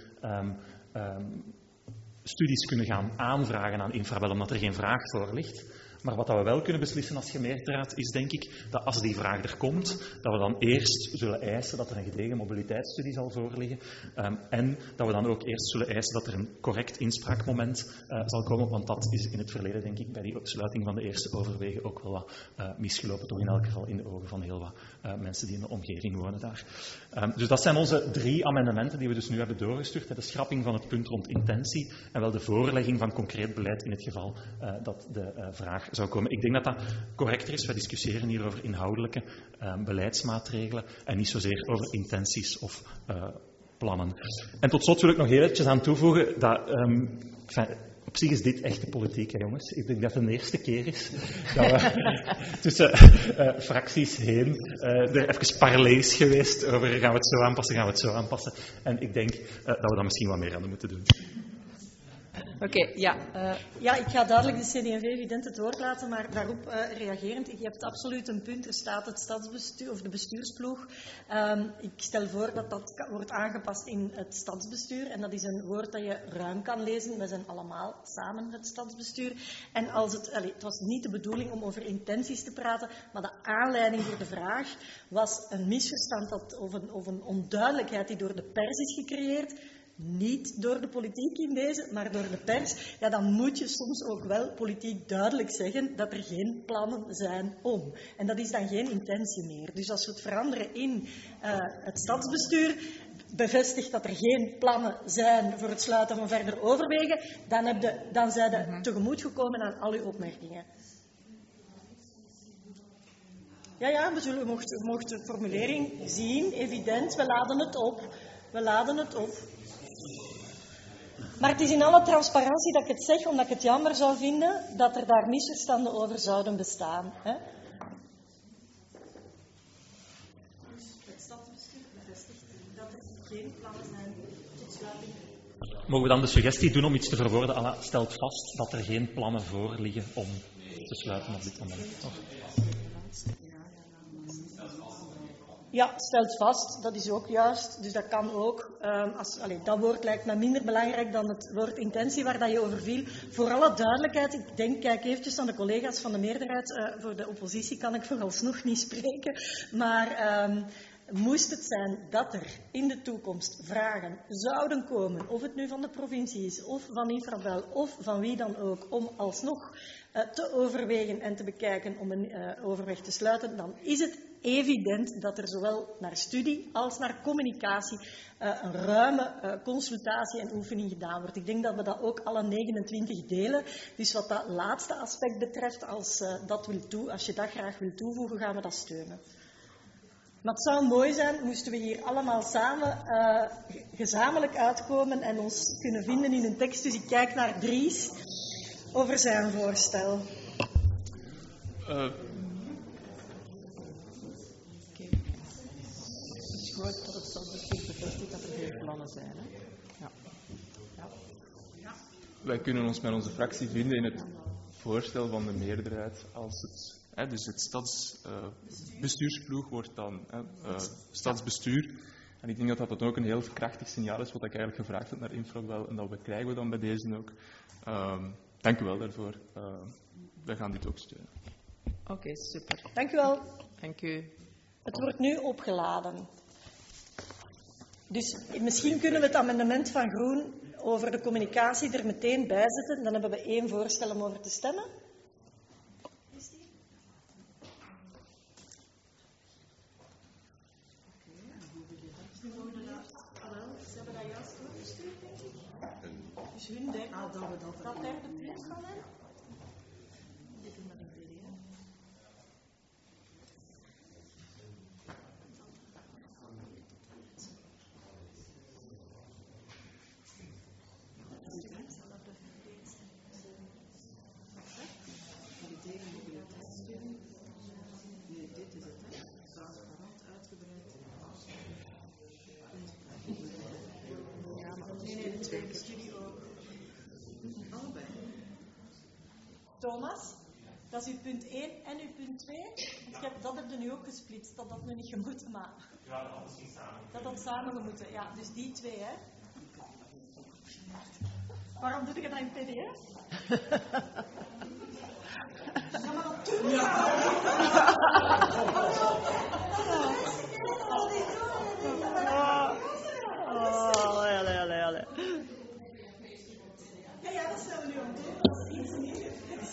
Speaker 5: studies kunnen gaan aanvragen aan Infrabel, omdat er geen vraag voor ligt. Maar wat we wel kunnen beslissen als gemeenteraad is, denk ik, dat als die vraag er komt, dat we dan eerst zullen eisen dat er een gedegen mobiliteitsstudie zal voorliggen. En dat we dan ook eerst zullen eisen dat er een correct inspraakmoment zal komen, want dat is in het verleden, denk ik, bij die sluiting van de eerste overwegen ook wel wat misgelopen, toch in elk geval in de ogen van heel wat mensen die in de omgeving wonen daar. Dus dat zijn onze 3 amendementen die we dus nu hebben doorgestuurd. De schrapping van het punt rond intentie en wel de voorlegging van concreet beleid in het geval dat de vraag zou komen. Ik denk dat dat correcter is. Wij discussiëren hier over inhoudelijke beleidsmaatregelen en niet zozeer over intenties of plannen. En tot slot wil ik nog heel eventjes aan toevoegen dat op zich is dit echt de politiek, hè, jongens. Ik denk dat het de eerste keer is dat we tussen fracties heen er even parley is geweest over gaan we het zo aanpassen, gaan we het zo aanpassen. En ik denk dat we daar misschien wat meer aan moeten doen.
Speaker 1: Oké, ja.
Speaker 8: Ja, ik ga duidelijk de CD&V evident het woord laten, maar daarop reagerend. Je hebt absoluut een punt. Er staat het stadsbestuur of de bestuursploeg. Ik stel voor dat dat wordt aangepast in het stadsbestuur. En dat is een woord dat je ruim kan lezen. We zijn allemaal samen het stadsbestuur. En als het was niet de bedoeling om over intenties te praten, maar de aanleiding voor de vraag was een misverstand of een onduidelijkheid die door de pers is gecreëerd. Niet door de politiek in deze, maar door de pers, ja, dan moet je soms ook wel politiek duidelijk zeggen dat er geen plannen zijn om. En dat is dan geen intentie meer. Dus als we het veranderen in het stadsbestuur, bevestigt dat er geen plannen zijn voor het sluiten van verder overwegen, dan zijn we tegemoet gekomen aan al uw opmerkingen. Ja, we mochten de formulering zien, evident, we laden het op. Maar het is in alle transparantie dat ik het zeg, omdat ik het jammer zou vinden dat er daar misverstanden over zouden bestaan. Hè? Het stadsbestuur bevestigt dat er geen plannen zijn tot sluiting.
Speaker 5: Mogen we dan de suggestie doen om iets te verwoorden? Allah stelt vast dat er geen plannen voor liggen om te sluiten op dit moment.
Speaker 8: Ja, stelt vast, dat is ook juist, dus dat kan ook. Dat woord lijkt me minder belangrijk dan het woord intentie waar dat je over viel. Voor alle duidelijkheid, ik denk, kijk eventjes aan de collega's van de meerderheid, voor de oppositie kan ik vooralsnog niet spreken, maar moest het zijn dat er in de toekomst vragen zouden komen, of het nu van de provincie is, of van Infrabel, of van wie dan ook, om alsnog te overwegen en te bekijken om een overweg te sluiten, dan is het evident dat er zowel naar studie als naar communicatie een ruime consultatie en oefening gedaan wordt. Ik denk dat we dat ook alle 29 delen. Dus wat dat laatste aspect betreft, als je dat graag wil toevoegen, gaan we dat steunen. Maar het zou mooi zijn, moesten we hier allemaal samen gezamenlijk uitkomen en ons kunnen vinden in een tekst. Dus ik kijk naar Dries over zijn voorstel.
Speaker 1: Het is goed dat het stadsbestuur bevestigt dat er geen plannen zijn. Hè? Ja. Ja.
Speaker 2: Wij kunnen ons met onze fractie vinden in het voorstel van de meerderheid. Als dus het stadsbestuursploeg wordt dan stadsbestuur. En ik denk dat dat ook een heel krachtig signaal is, wat ik eigenlijk gevraagd heb naar Infrabel. En dat krijgen we dan bij deze ook. Dank u wel daarvoor. Wij gaan dit ook steunen.
Speaker 1: Oké, super.
Speaker 8: Dank u wel.
Speaker 1: Dank u.
Speaker 8: Het wordt nu opgeladen. Dus misschien kunnen we het amendement van Groen over de communicatie er meteen bij zetten. Dan hebben we 1 voorstel om over te stemmen. Dus hun denken dat derde punt van hen. Thomas, dat is uw punt 1 en uw punt 2. Dat heb je nu ook gesplitst, dat nu niet gemoeten, maar... Ja, dat had misschien samen. Dat had samen gemoeten, ja. Dus die 2, hè. Waarom doe je dat in PDF? Ja, maar dat doe je allee. Ja, dat zijn we nu aan het doen. Dat is iets nieuws.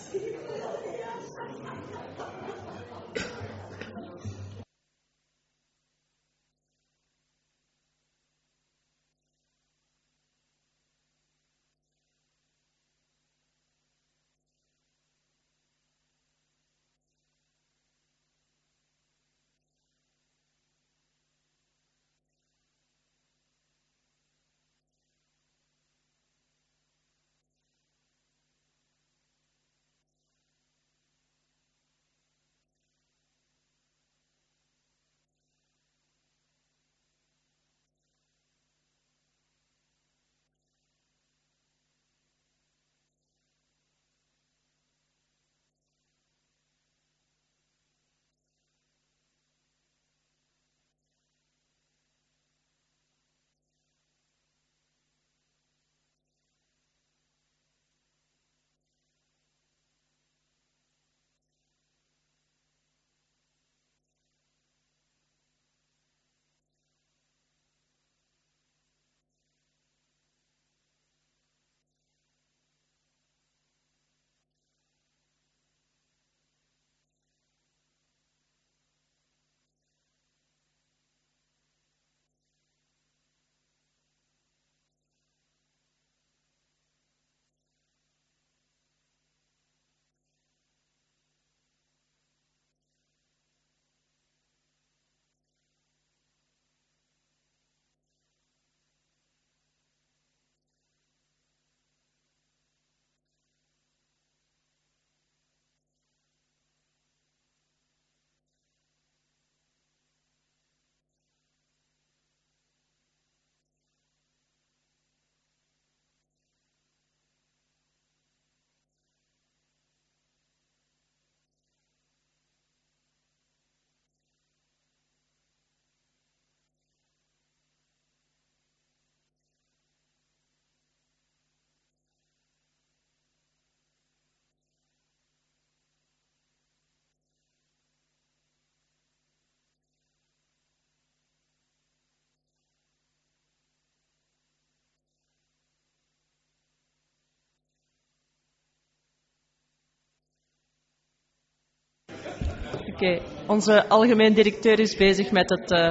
Speaker 1: Oké, onze algemeen directeur is bezig met het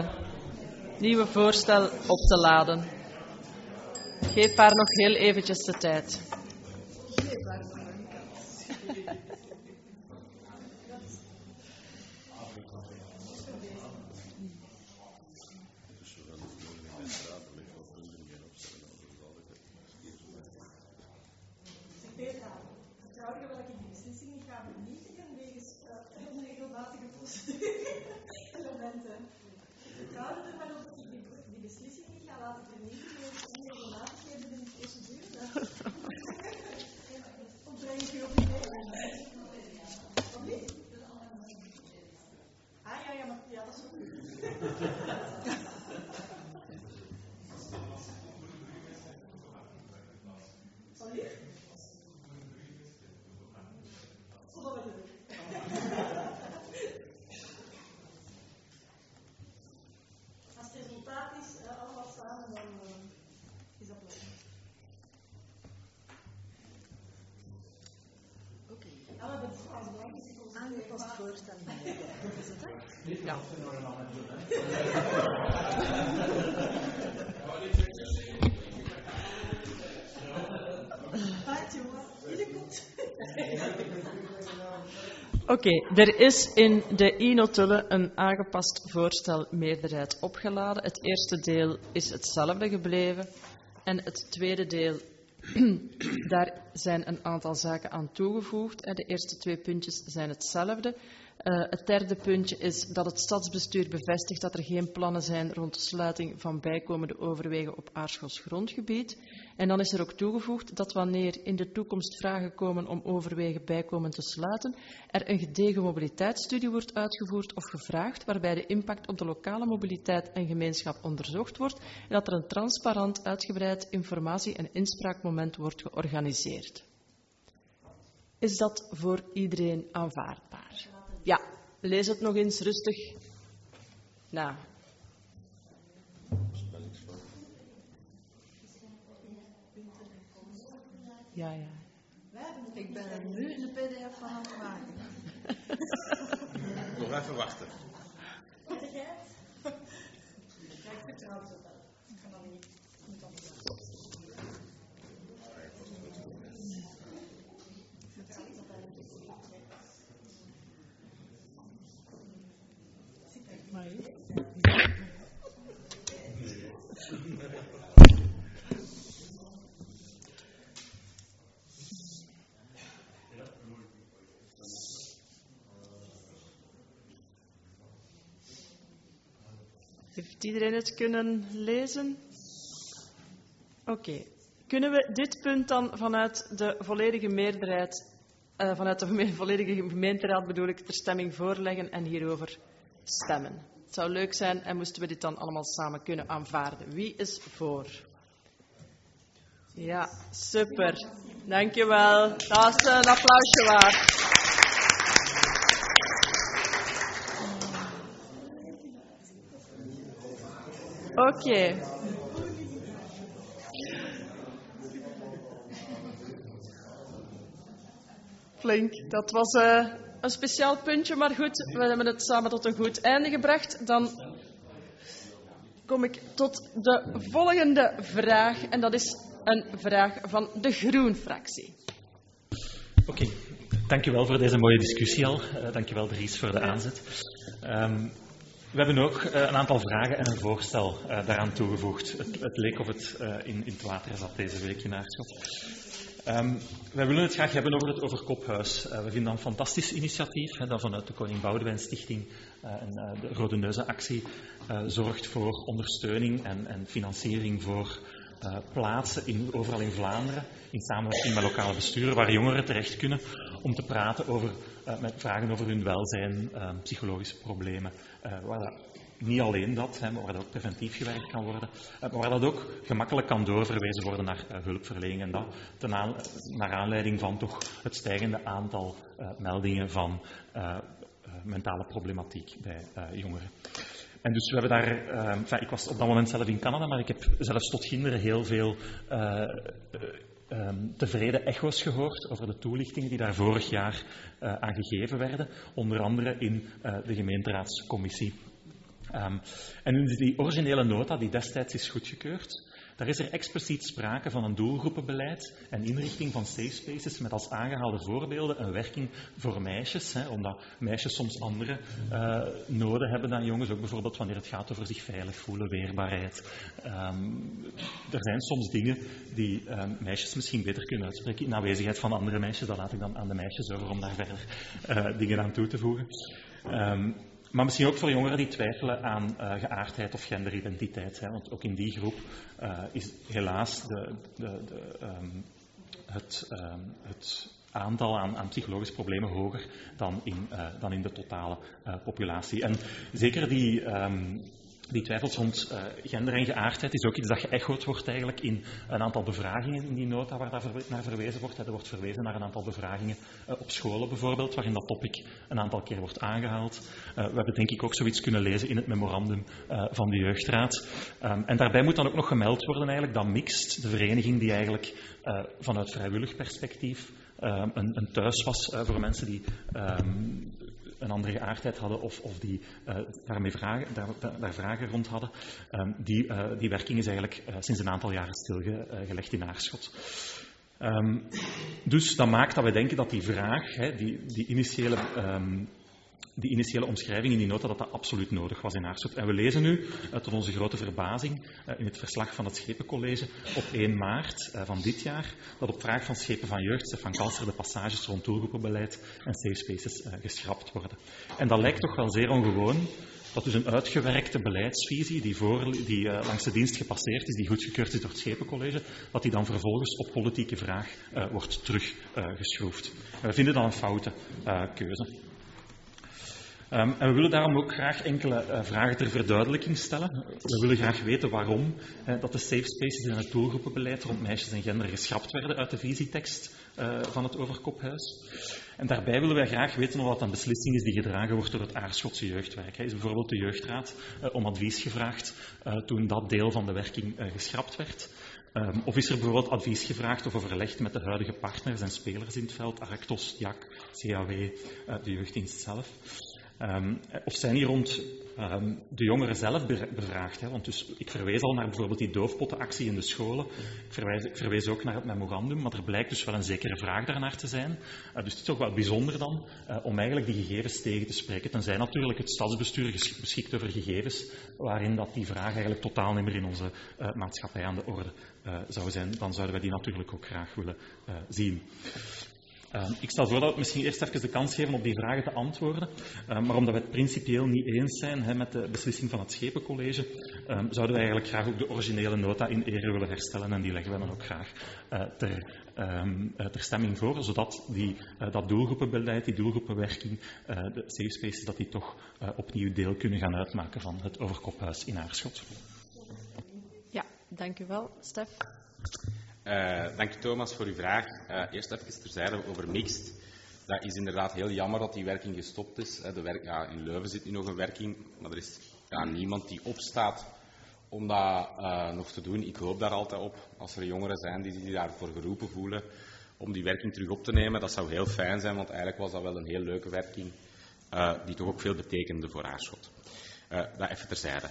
Speaker 1: nieuwe voorstel op te laden. Geef haar nog heel eventjes de tijd.
Speaker 8: Als het resultaat is allemaal samen, dan is dat leuk.
Speaker 7: Oké.
Speaker 8: Als aangepast voorstellen. Is het dat?
Speaker 1: Ja. Oké, er is in de e-notulen een aangepast voorstel meerderheid opgeladen. Het eerste deel is hetzelfde gebleven en het tweede deel, daar zijn een aantal zaken aan toegevoegd. De eerste 2 puntjes zijn hetzelfde. Het derde puntje is dat het stadsbestuur bevestigt dat er geen plannen zijn rond de sluiting van bijkomende overwegen op Aarschos grondgebied. En dan is er ook toegevoegd dat wanneer in de toekomst vragen komen om overwegen bijkomend te sluiten, er een gedegen mobiliteitsstudie wordt uitgevoerd of gevraagd, waarbij de impact op de lokale mobiliteit en gemeenschap onderzocht wordt en dat er een transparant, uitgebreid informatie- en inspraakmoment wordt georganiseerd. Is dat voor iedereen aanvaardbaar? Ja, lees het nog eens rustig na. Ja.
Speaker 9: Ik ben er nu de pdf van aan het maken.
Speaker 3: Nog even wachten.
Speaker 8: Ik vertrouw het wel. Ik kan dat niet.
Speaker 1: Heeft iedereen het kunnen lezen? Oké. Kunnen we dit punt dan vanuit de volledige meerderheid, vanuit de volledige gemeenteraad bedoel ik, ter stemming voorleggen en hierover stemmen? Het zou leuk zijn en moesten we dit dan allemaal samen kunnen aanvaarden. Wie is voor? Ja, super. Dankjewel. Dat is een applausje waard. Oké. Flink. Dat was een speciaal puntje, maar goed, we hebben het samen tot een goed einde gebracht. Dan kom ik tot de volgende vraag en dat is een vraag van de Groen-fractie.
Speaker 5: Oké, dankjewel voor deze mooie discussie al. Dankjewel Dries voor de aanzet. We hebben ook een aantal vragen en een voorstel daaraan toegevoegd. Het leek of het in het water zat deze week in Aarschot. Wij willen het graag hebben over het Overkophuis. We vinden dat een fantastisch initiatief dat vanuit de Koning Boudewijn Stichting en de Rode Neuzenactie zorgt voor ondersteuning en financiering voor plaatsen overal in Vlaanderen, in samenwerking met lokale besturen, waar jongeren terecht kunnen om te praten over, met vragen over hun welzijn, psychologische problemen. Niet alleen dat, maar waar dat ook preventief gewerkt kan worden, maar waar dat ook gemakkelijk kan doorverwezen worden naar hulpverlening. En dat naar aanleiding van toch het stijgende aantal meldingen van mentale problematiek bij jongeren. En dus we hebben daar, ik was op dat moment zelf in Canada, maar ik heb zelfs tot kinderen heel veel tevreden echo's gehoord over de toelichtingen die daar vorig jaar aan gegeven werden, onder andere in de gemeenteraadscommissie. En in die originele nota die destijds is goedgekeurd, daar is er expliciet sprake van een doelgroepenbeleid en inrichting van safe spaces met als aangehaalde voorbeelden een werking voor meisjes, omdat meisjes soms andere noden hebben dan jongens, ook bijvoorbeeld wanneer het gaat over zich veilig voelen, weerbaarheid. Er zijn soms dingen die meisjes misschien beter kunnen uitspreken in aanwezigheid van andere meisjes. Dat laat ik dan aan de meisjes over om daar verder dingen aan toe te voegen. Maar misschien ook voor jongeren die twijfelen aan geaardheid of genderidentiteit. Want ook in die groep is helaas het aantal aan psychologische problemen hoger dan in de totale populatie. En zeker Die twijfels rond gender en geaardheid is ook iets dat geëchoed wordt eigenlijk in een aantal bevragingen in die nota waar daar naar verwezen wordt. Er wordt verwezen naar een aantal bevragingen op scholen bijvoorbeeld, waarin dat topic een aantal keer wordt aangehaald. We hebben denk ik ook zoiets kunnen lezen in het memorandum van de Jeugdraad. En daarbij moet dan ook nog gemeld worden eigenlijk dat Mixed, de vereniging die eigenlijk vanuit vrijwillig perspectief een thuis was voor mensen die een andere geaardheid hadden of die daar vragen rond hadden. Die werking is eigenlijk sinds een aantal jaren stilgelegd in Aarschot. Dus dat maakt dat we denken dat die vraag, die initiële omschrijving in die nota, dat absoluut nodig was in Aarschot. En we lezen nu, tot onze grote verbazing, in het verslag van het Schepencollege op 1 maart van dit jaar, dat op vraag van Schepen van Jeugd, Stefan Kalster, de passages rond doelgroepenbeleid en safe spaces geschrapt worden. En dat lijkt toch wel zeer ongewoon, dat dus een uitgewerkte beleidsvisie die langs de dienst gepasseerd is, die goedgekeurd is door het Schepencollege, dat die dan vervolgens op politieke vraag wordt teruggeschroefd. We vinden dat een foute keuze. En we willen daarom ook graag enkele vragen ter verduidelijking stellen. We willen graag weten waarom dat de safe spaces en het doelgroepenbeleid rond meisjes en gender geschrapt werden uit de visietekst van het Overkophuis. En daarbij willen wij graag weten of dat een beslissing is die gedragen wordt door het Aarschotse jeugdwerk. Is bijvoorbeeld de Jeugdraad om advies gevraagd toen dat deel van de werking geschrapt werd? Of is er bijvoorbeeld advies gevraagd of overlegd met de huidige partners en spelers in het veld, Arctos, JAK, CAW, de jeugddienst zelf? Of zijn hier rond de jongeren zelf bevraagd? Want dus, ik verwees al naar bijvoorbeeld die doofpottenactie in de scholen. Ik verwees ook naar het memorandum, maar er blijkt dus wel een zekere vraag daarnaar te zijn. Dus het is toch wel bijzonder dan om eigenlijk die gegevens tegen te spreken. Tenzij natuurlijk het stadsbestuur beschikt over gegevens waarin dat die vraag eigenlijk totaal niet meer in onze maatschappij aan de orde zou zijn. Dan zouden wij die natuurlijk ook graag willen zien. Ik stel voor dat we misschien eerst even de kans geven op die vragen te antwoorden. Maar omdat we het principieel niet eens zijn met de beslissing van het Schepencollege, zouden wij eigenlijk graag ook de originele nota in ere willen herstellen. En die leggen we dan ook graag ter stemming voor, zodat dat doelgroepenbeleid, die doelgroepenwerking, de safe spaces, dat die toch opnieuw deel kunnen gaan uitmaken van het Overkophuis in Aarschot.
Speaker 1: Ja, dank u wel. Stef?
Speaker 3: Dank u Thomas voor uw vraag. Eerst even terzijde over Mixed. Dat is inderdaad heel jammer dat die werking gestopt is. In Leuven zit nu nog een werking, maar er is niemand die opstaat om dat nog te doen. Ik hoop daar altijd op, als er jongeren zijn die zich daarvoor geroepen voelen, om die werking terug op te nemen. Dat zou heel fijn zijn, want eigenlijk was dat wel een heel leuke werking, die toch ook veel betekende voor Aarschot. Dat even terzijde.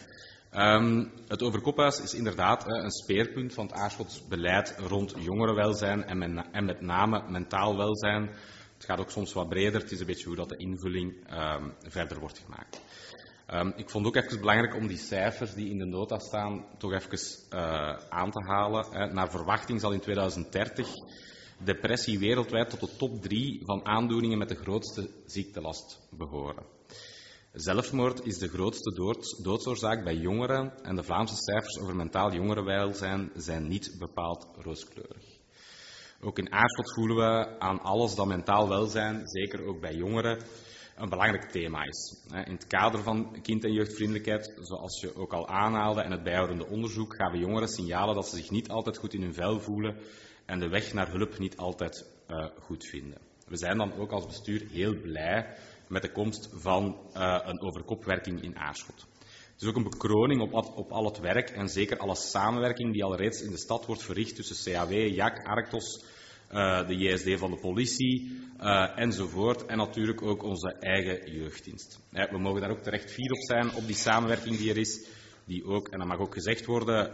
Speaker 3: Het Overkophuis is inderdaad een speerpunt van het Aarschot's beleid rond jongerenwelzijn en met name mentaal welzijn. Het gaat ook soms wat breder, het is een beetje hoe dat de invulling verder wordt gemaakt. Ik vond ook even belangrijk om die cijfers die in de nota staan toch even aan te halen. Naar verwachting zal in 2030 depressie wereldwijd tot de top 3 van aandoeningen met de grootste ziektelast behoren. Zelfmoord is de grootste doodsoorzaak bij jongeren en de Vlaamse cijfers over mentaal jongerenwelzijn zijn niet bepaald rooskleurig. Ook in Aarschot voelen we aan alles dat mentaal welzijn, zeker ook bij jongeren, een belangrijk thema is. In het kader van kind- en jeugdvriendelijkheid, zoals je ook al aanhaalde, en het bijhoudende onderzoek, gaven jongeren signalen dat ze zich niet altijd goed in hun vel voelen en de weg naar hulp niet altijd goed vinden. We zijn dan ook als bestuur heel blij met de komst van een overkopwerking in Aarschot. Het is ook een bekroning op al het werk en zeker alle samenwerking die al reeds in de stad wordt verricht tussen CAW, JAK, Arctos, de JSD van de politie enzovoort en natuurlijk ook onze eigen jeugddienst. We mogen daar ook terecht fier op zijn, op die samenwerking die er is, die ook, en dat mag ook gezegd worden,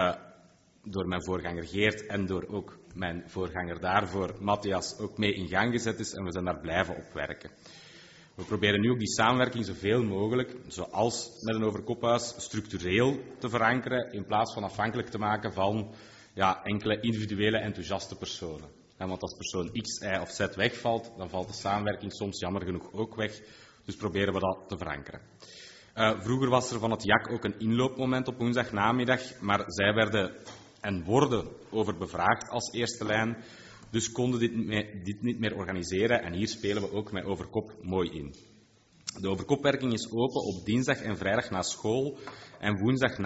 Speaker 3: door mijn voorganger Geert en door ook mijn voorganger daarvoor, Matthias, ook mee in gang gezet is en we zijn daar blijven op werken. We proberen nu ook die samenwerking zoveel mogelijk, zoals met een Overkophuis, structureel te verankeren, in plaats van afhankelijk te maken van enkele individuele enthousiaste personen. Want als persoon X, Y of Z wegvalt, dan valt de samenwerking soms jammer genoeg ook weg. Dus proberen we dat te verankeren. Vroeger was er van het JAK ook een inloopmoment op woensdagnamiddag, maar zij werden en worden over bevraagd als eerste lijn. Dus konden dit niet meer organiseren en hier spelen we ook met Overkop mooi in. De overkopwerking is open op dinsdag en vrijdag na school en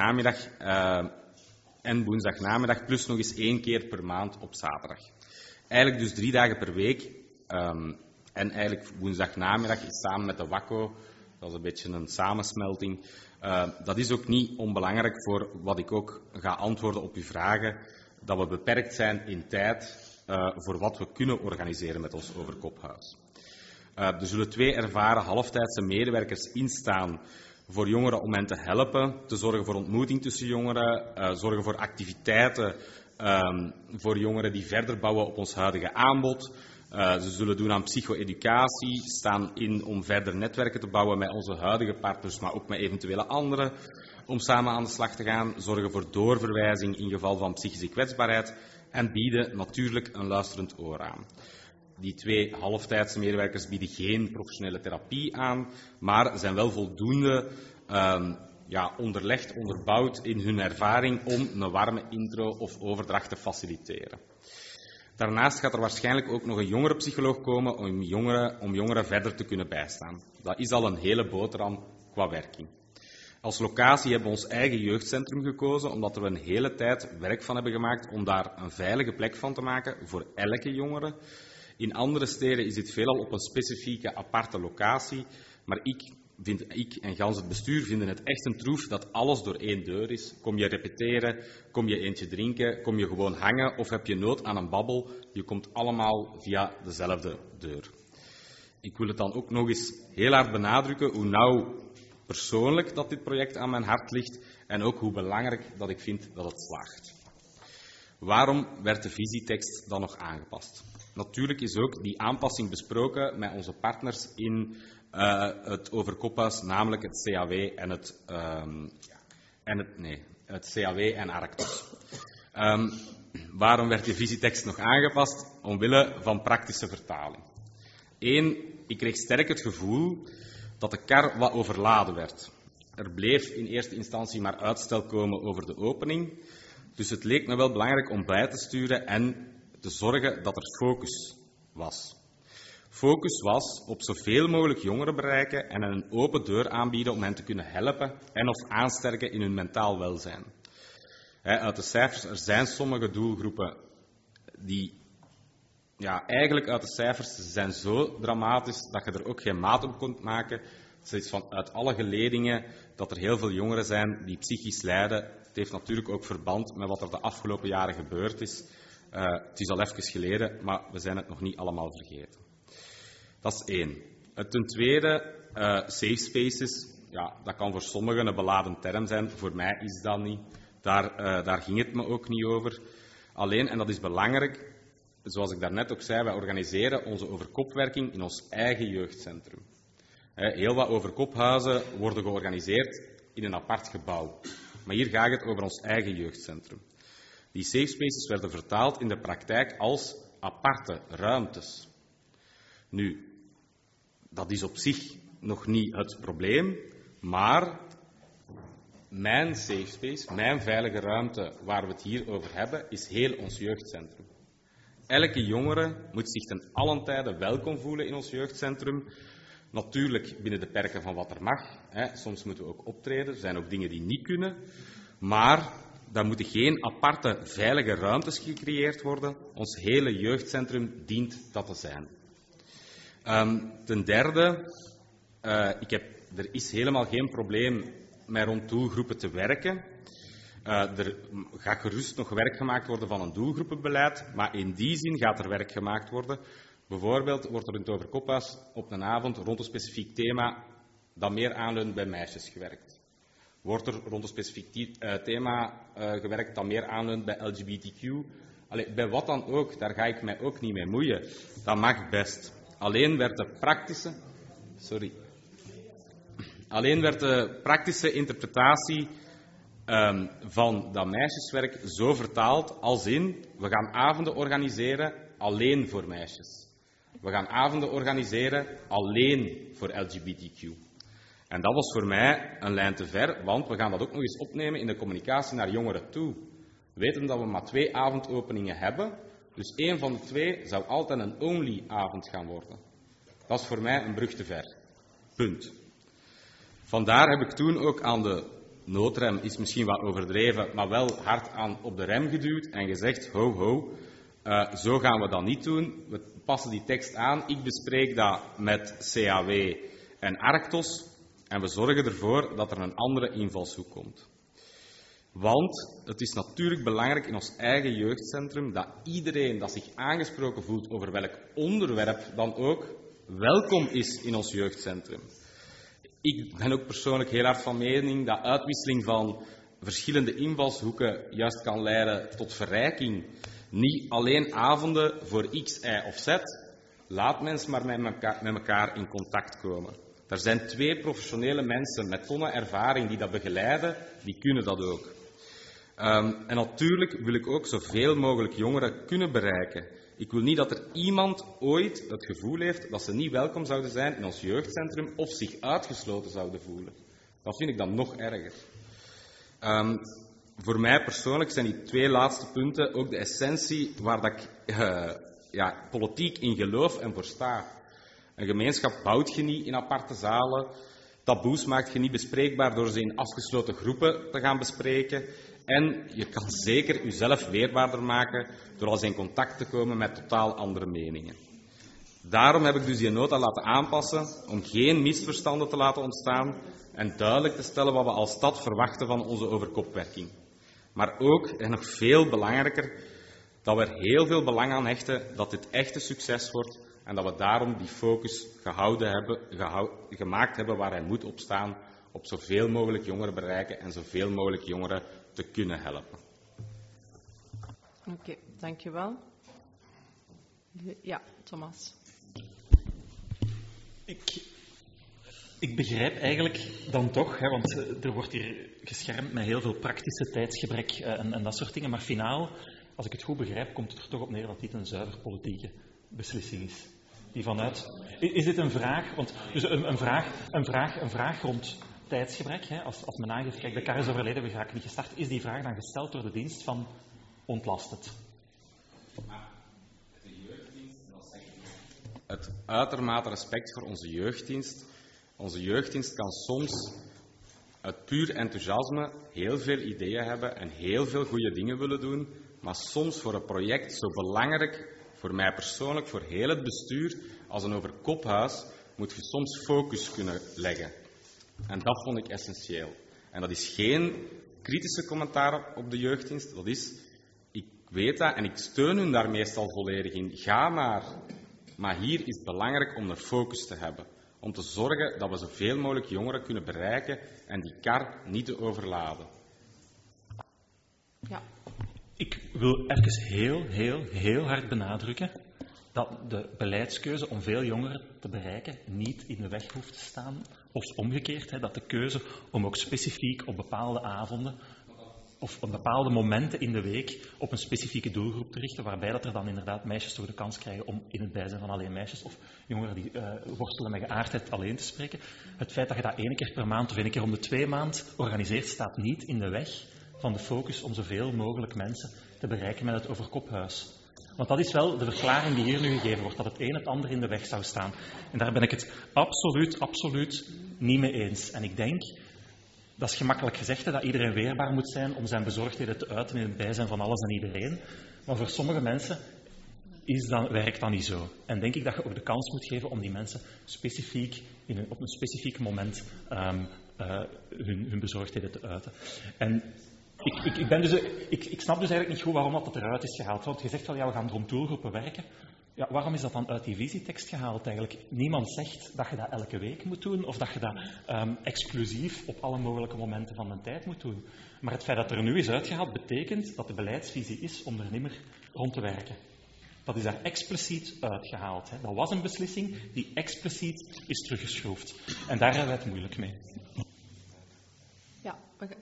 Speaker 3: woensdagnamiddag plus nog eens 1 keer per maand op zaterdag. Eigenlijk dus 3 dagen per week en eigenlijk woensdagnamiddag is samen met de WACO, dat is een beetje een samensmelting. Dat is ook niet onbelangrijk voor wat ik ook ga antwoorden op uw vragen, dat we beperkt zijn in tijd voor wat we kunnen organiseren met ons overkophuis. Er zullen 2 ervaren halftijdse medewerkers instaan voor jongeren om hen te helpen, te zorgen voor ontmoeting tussen jongeren, zorgen voor activiteiten voor jongeren die verder bouwen op ons huidige aanbod. Ze zullen doen aan psycho-educatie, staan in om verder netwerken te bouwen met onze huidige partners, maar ook met eventuele anderen, om samen aan de slag te gaan, zorgen voor doorverwijzing in geval van psychische kwetsbaarheid en bieden natuurlijk een luisterend oor aan. Die 2 halftijdse medewerkers bieden geen professionele therapie aan, maar zijn wel voldoende onderlegd, onderbouwd in hun ervaring om een warme intro of overdracht te faciliteren. Daarnaast gaat er waarschijnlijk ook nog een jongerenpsycholoog komen om jongeren verder te kunnen bijstaan. Dat is al een hele boterham qua werking. Als locatie hebben we ons eigen jeugdcentrum gekozen, omdat we een hele tijd werk van hebben gemaakt om daar een veilige plek van te maken voor elke jongere. In andere steden is dit veelal op een specifieke aparte locatie, maar ik en gans het bestuur vinden het echt een troef dat alles door 1 deur is. Kom je repeteren, kom je eentje drinken, kom je gewoon hangen of heb je nood aan een babbel, je komt allemaal via dezelfde deur. Ik wil het dan ook nog eens heel hard benadrukken hoe nauw persoonlijk dat dit project aan mijn hart ligt en ook hoe belangrijk dat ik vind dat het slaagt. Waarom werd de visietekst dan nog aangepast? Natuurlijk is ook die aanpassing besproken met onze partners in het overkophuis, namelijk het CAW het CAW en Arctos. Waarom werd die visietekst nog aangepast? Omwille van praktische vertaling. 1, ik kreeg sterk het gevoel dat de kar wat overladen werd. Er bleef in eerste instantie maar uitstel komen over de opening, dus het leek me wel belangrijk om bij te sturen en te zorgen dat er focus was. Focus was op zoveel mogelijk jongeren bereiken en een open deur aanbieden om hen te kunnen helpen en of aansterken in hun mentaal welzijn. Uit de cijfers, er zijn sommige doelgroepen die eigenlijk uit de cijfers zijn zo dramatisch dat je er ook geen maat op kunt maken. Het is van uit alle geledingen dat er heel veel jongeren zijn die psychisch lijden. Het heeft natuurlijk ook verband met wat er de afgelopen jaren gebeurd is. Het is al even geleden, maar we zijn het nog niet allemaal vergeten. Dat is 1. Ten tweede, safe spaces. Ja, dat kan voor sommigen een beladen term zijn. Voor mij is dat niet. Daar ging het me ook niet over. Alleen, en dat is belangrijk, zoals ik daarnet ook zei, wij organiseren onze overkopwerking in ons eigen jeugdcentrum. Heel wat overkophuizen worden georganiseerd in een apart gebouw. Maar hier gaat het over ons eigen jeugdcentrum. Die safe spaces werden vertaald in de praktijk als aparte ruimtes. Nu, dat is op zich nog niet het probleem, maar mijn safe space, mijn veilige ruimte waar we het hier over hebben, is heel ons jeugdcentrum. Elke jongere moet zich ten allen tijde welkom voelen in ons jeugdcentrum. Natuurlijk binnen de perken van wat er mag. Soms moeten we ook optreden, er zijn ook dingen die niet kunnen. Maar daar moeten geen aparte veilige ruimtes gecreëerd worden. Ons hele jeugdcentrum dient dat te zijn. Ten derde, er is helemaal geen probleem met rond doelgroepen te werken. Er gaat gerust nog werk gemaakt worden van een doelgroepenbeleid, maar in die zin gaat er werk gemaakt worden. Bijvoorbeeld wordt er in het Overkophuis op een avond rond een specifiek thema dat meer aanleunt bij meisjes gewerkt. Wordt er rond een specifiek thema gewerkt dat meer aanleunt bij LGBTQ. Bij wat dan ook, daar ga ik mij ook niet mee moeien. Dat mag best. Alleen werd de praktische interpretatie van dat meisjeswerk zo vertaald als in, we gaan avonden organiseren alleen voor meisjes. We gaan avonden organiseren alleen voor LGBTQ. En dat was voor mij een lijn te ver, want we gaan dat ook nog eens opnemen in de communicatie naar jongeren toe. We weten dat we maar 2 avondopeningen hebben, dus 1 van de 2 zou altijd een only-avond gaan worden. Dat is voor mij een brug te ver. Punt. Vandaar heb ik toen ook aan de noodrem, is misschien wat overdreven, maar wel hard aan op de rem geduwd en gezegd, ho, ho, zo gaan we dat niet doen. We passen die tekst aan. Ik bespreek dat met CAW en Arctos en we zorgen ervoor dat er een andere invalshoek komt. Want het is natuurlijk belangrijk in ons eigen jeugdcentrum dat iedereen dat zich aangesproken voelt over welk onderwerp dan ook, welkom is in ons jeugdcentrum. Ik ben ook persoonlijk heel hard van mening dat uitwisseling van verschillende invalshoeken juist kan leiden tot verrijking. Niet alleen avonden voor X, Y of Z. Laat mensen maar met elkaar in contact komen. Er zijn 2 professionele mensen met tonnen ervaring die dat begeleiden, die kunnen dat ook. En natuurlijk wil ik ook zoveel mogelijk jongeren kunnen bereiken. Ik wil niet dat er iemand ooit het gevoel heeft dat ze niet welkom zouden zijn in ons jeugdcentrum of zich uitgesloten zouden voelen. Dat vind ik dan nog erger. Voor mij persoonlijk zijn die 2 laatste punten ook de essentie waar dat ik politiek in geloof en voor sta. Een gemeenschap bouwt je niet in aparte zalen. Taboes maakt je niet bespreekbaar door ze in afgesloten groepen te gaan bespreken. En je kan zeker jezelf weerbaarder maken door al eens in contact te komen met totaal andere meningen. Daarom heb ik dus die nota laten aanpassen om geen misverstanden te laten ontstaan en duidelijk te stellen wat we als stad verwachten van onze overkopwerking. Maar ook, en nog veel belangrijker, dat we er heel veel belang aan hechten dat dit echt een succes wordt en dat we daarom die focus gemaakt hebben waar hij moet op staan, op zoveel mogelijk jongeren bereiken en zoveel mogelijk jongeren te kunnen helpen.
Speaker 1: Oké, dankjewel. Ja, Thomas.
Speaker 5: Ik begrijp eigenlijk dan toch, want er wordt hier geschermd met heel veel praktische tijdsgebrek en dat soort dingen, maar finaal, als ik het goed begrijp, komt het er toch op neer dat dit een zuiver politieke beslissing is. Die vanuit... Is dit een vraag? Want, dus een vraag rond tijdsgebrek, als men aangeeft, kijk, de kar is overleden, we gaan niet gestart, is die vraag dan gesteld door de dienst van ontlast het?
Speaker 3: Het uitermate respect voor onze jeugddienst. Onze jeugddienst kan soms uit puur enthousiasme heel veel ideeën hebben en heel veel goede dingen willen doen, maar soms voor een project zo belangrijk, voor mij persoonlijk, voor heel het bestuur, als een overkophuis, moet je soms focus kunnen leggen. En dat vond ik essentieel. En dat is geen kritische commentaar op de jeugddienst, dat is, ik weet dat en ik steun hun daar meestal volledig in. Ga maar. Maar hier is het belangrijk om een focus te hebben. Om te zorgen dat we zoveel mogelijk jongeren kunnen bereiken en die kar niet te overladen.
Speaker 1: Ja.
Speaker 5: Ik wil even heel hard benadrukken dat de beleidskeuze om veel jongeren te bereiken niet in de weg hoeft te staan. Of omgekeerd, dat de keuze om ook specifiek op bepaalde avonden of op bepaalde momenten in de week op een specifieke doelgroep te richten, waarbij dat er dan inderdaad meisjes toch de kans krijgen om in het bijzijn van alleen meisjes of jongeren die worstelen met geaardheid alleen te spreken. Het feit dat je dat 1 keer per maand of 1 keer om de 2 maanden organiseert, staat niet in de weg van de focus om zoveel mogelijk mensen te bereiken met het overkophuis. Want dat is wel de verklaring die hier nu gegeven wordt, dat het een het ander in de weg zou staan. En daar ben ik het absoluut niet mee eens. En ik denk, dat is gemakkelijk gezegd, dat iedereen weerbaar moet zijn om zijn bezorgdheden te uiten in het bijzijn van alles en iedereen. Maar voor sommige mensen werkt dat niet zo. En denk ik dat je ook de kans moet geven om die mensen specifiek, op een specifiek moment hun bezorgdheden te uiten. En ik snap dus eigenlijk niet goed waarom dat eruit is gehaald. Want je zegt wel, ja, we gaan er om doelgroepen werken. Ja, waarom is dat dan uit die visietekst gehaald eigenlijk? Niemand zegt dat je dat elke week moet doen of dat je dat exclusief op alle mogelijke momenten van de tijd moet doen. Maar het feit dat er nu is uitgehaald, betekent dat de beleidsvisie is om er niet meer rond te werken. Dat is daar expliciet uitgehaald. Dat was een beslissing die expliciet is teruggeschroefd. En daar hebben wij het moeilijk mee.
Speaker 1: Ja,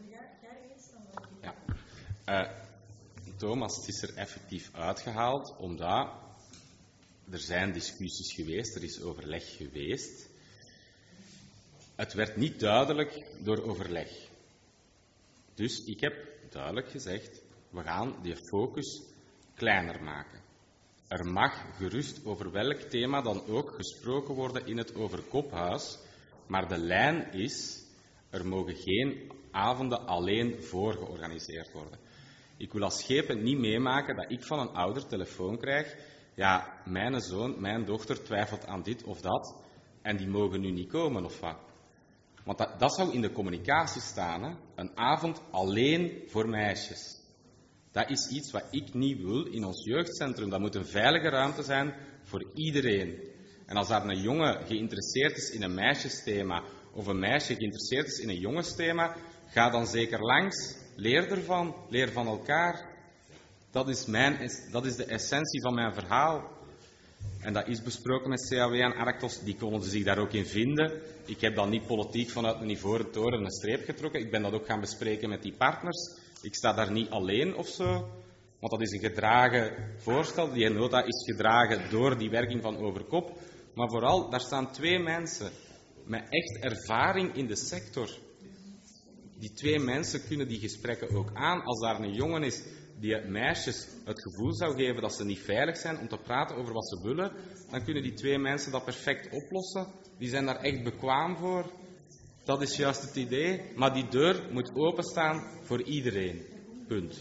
Speaker 3: Thomas, het is er effectief uitgehaald, omdat er zijn discussies geweest, er is overleg geweest. Het werd niet duidelijk door overleg. Dus ik heb duidelijk gezegd, we gaan die focus kleiner maken. Er mag gerust over welk thema dan ook gesproken worden in het overkophuis, Maar de lijn is, er mogen geen avonden alleen voor georganiseerd worden. Ik wil als schepen niet meemaken dat ik van een ouder telefoon krijg. Ja, mijn zoon, mijn dochter twijfelt aan dit of dat en die mogen nu niet komen of wat. Want dat zou in de communicatie staan, hè? Een avond alleen voor meisjes. Dat is iets wat ik niet wil in ons jeugdcentrum. Dat moet een veilige ruimte zijn voor iedereen. En als daar een jongen geïnteresseerd is in een meisjesthema of een meisje geïnteresseerd is in een jongensthema, ga dan zeker langs. Leer ervan. Leer van elkaar. Dat is de essentie van mijn verhaal. En dat is besproken met CAW en Arctos. Die konden zich daar ook in vinden. Ik heb dan niet politiek vanuit mijn ivoren toren een streep getrokken. Ik ben dat ook gaan bespreken met die partners. Ik sta daar niet alleen of zo. Want dat is een gedragen voorstel. Die nota is gedragen door die werking van Overkop. Maar vooral, daar staan 2 mensen met echt ervaring in de sector. Die 2 mensen kunnen die gesprekken ook aan. Als daar een jongen is die meisjes het gevoel zou geven dat ze niet veilig zijn om te praten over wat ze willen, dan kunnen die 2 mensen dat perfect oplossen. Die zijn daar echt bekwaam voor. Dat is juist het idee. Maar die deur moet openstaan voor iedereen. Punt.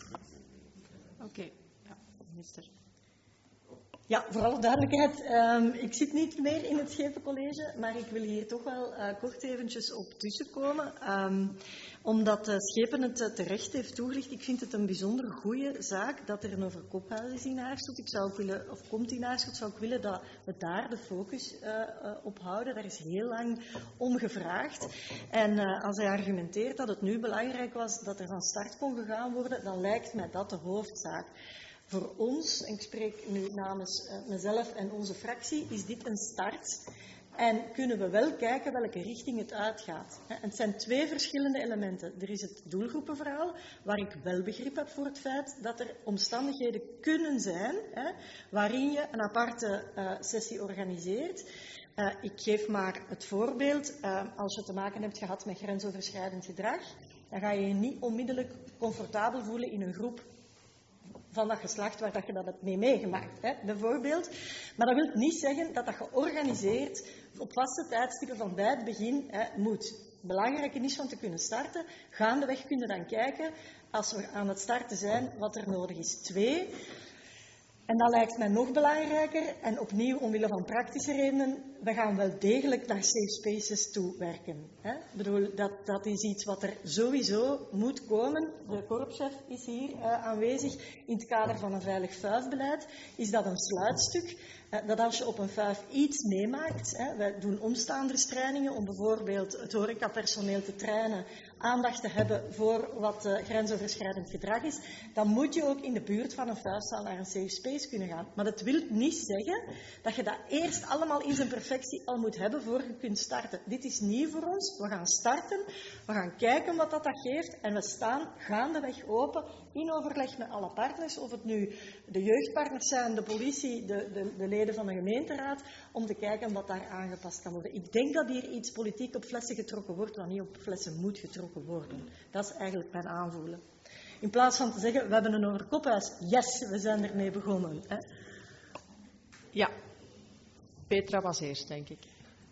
Speaker 1: Oké. Ja, minister.
Speaker 8: Ja, voor alle duidelijkheid, ik zit niet meer in het Schepencollege, maar ik wil hier toch wel kort eventjes op tussenkomen. Omdat Schepen het terecht heeft toegelicht. Ik vind het een bijzonder goede zaak dat er een Overkophuis is in Aarschot. Ik zou ook willen, of komt in Aarschot, zou ik willen dat we daar de focus op houden. Daar is heel lang om gevraagd. En als hij argumenteert dat het nu belangrijk was dat er van start kon gegaan worden, dan lijkt mij dat de hoofdzaak. Voor ons, en ik spreek nu namens mezelf en onze fractie, is dit een start. En kunnen we wel kijken welke richting het uitgaat. Het zijn 2 verschillende elementen. Er is het doelgroepenverhaal, waar ik wel begrip heb voor het feit dat er omstandigheden kunnen zijn waarin je een aparte sessie organiseert. Ik geef maar het voorbeeld. Als je te maken hebt gehad met grensoverschrijdend gedrag, dan ga je je niet onmiddellijk comfortabel voelen in een groep van dat geslacht waar dat je dat hebt mee meegemaakt, bijvoorbeeld. Maar dat wil niet zeggen dat dat georganiseerd op vaste tijdstippen van bij het begin moet. Belangrijk is van te kunnen starten. Gaandeweg kunnen dan kijken, als we aan het starten zijn, wat er nodig is. 2. En dat lijkt mij nog belangrijker, en opnieuw omwille van praktische redenen, we gaan wel degelijk naar safe spaces toe werken. Ik bedoel, dat is iets wat er sowieso moet komen. De korpschef is hier aanwezig. In het kader van een veilig vuifbeleid is dat een sluitstuk. Dat als je op een vuif iets meemaakt, wij doen omstaanderstrainingen om bijvoorbeeld het horecapersoneel te trainen, aandacht te hebben voor wat grensoverschrijdend gedrag is, dan moet je ook in de buurt van een vuifzaal naar een safe space kunnen gaan. Maar dat wil niet zeggen dat je dat eerst allemaal in zijn perfectie al moet hebben voor je kunt starten. Dit is nieuw voor ons. We gaan starten, we gaan kijken wat dat geeft en we staan gaandeweg open in overleg met alle partners, of het nu de jeugdpartners zijn, de politie, de leden van de gemeenteraad, om te kijken wat daar aangepast kan worden. Ik denk dat hier iets politiek op flessen getrokken wordt, wat niet op flessen moet getrokken worden. Dat is eigenlijk mijn aanvoelen. In plaats van te zeggen, we hebben een Overkophuis. Yes, we zijn ermee begonnen.
Speaker 1: Ja. Petra was eerst, denk ik.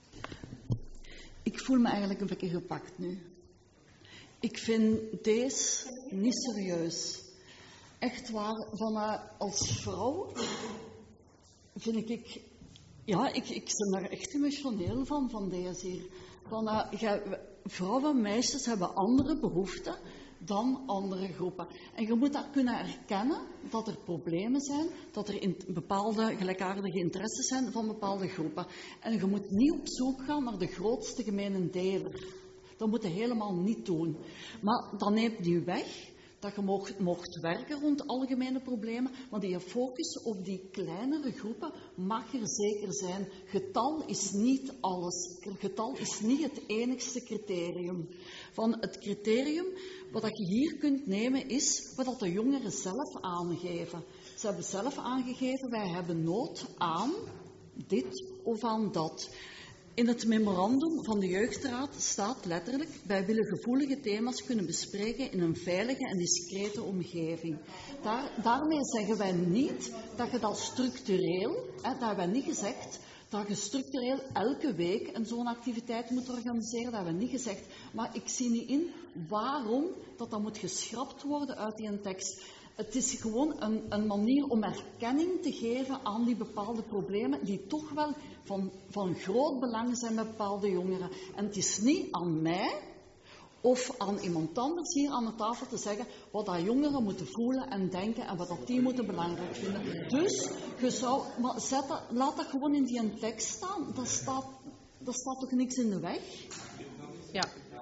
Speaker 7: Ik voel me eigenlijk een beetje gepakt nu. Ik vind deze niet serieus. Echt waar, als vrouw vind ik... Ja, ik ben er echt emotioneel van deze hier. Vrouwen en meisjes hebben andere behoeften dan andere groepen. En je moet dat kunnen erkennen, dat er problemen zijn, dat er bepaalde gelijkaardige interesses zijn van bepaalde groepen. En je moet niet op zoek gaan naar de grootste gemene deler. Dat moet je helemaal niet doen. Maar dat neemt niet weg dat je mocht werken rond algemene problemen, maar die focus op die kleinere groepen mag er zeker zijn. Getal is niet alles. Getal is niet het enigste criterium. Van het criterium wat je hier kunt nemen is wat de jongeren zelf aangeven. Ze hebben zelf aangegeven, wij hebben nood aan dit of aan dat. In het memorandum van de Jeugdraad staat letterlijk, wij willen gevoelige thema's kunnen bespreken in een veilige en discrete omgeving. Daarmee zeggen wij niet dat je dat structureel, dat hebben wij niet gezegd, dat je structureel elke week een zo'n activiteit moet organiseren. Dat hebben we niet gezegd. Maar ik zie niet in waarom dat moet geschrapt worden uit die tekst. Het is gewoon een manier om erkenning te geven aan die bepaalde problemen die toch wel van groot belang zijn bij bepaalde jongeren. En het is niet aan mij of aan iemand anders hier aan de tafel te zeggen wat dat jongeren moeten voelen en denken en wat dat die moeten belangrijk vinden. Dus laat dat gewoon in die tekst staan. Dat staat toch niks in de weg?
Speaker 1: Ja,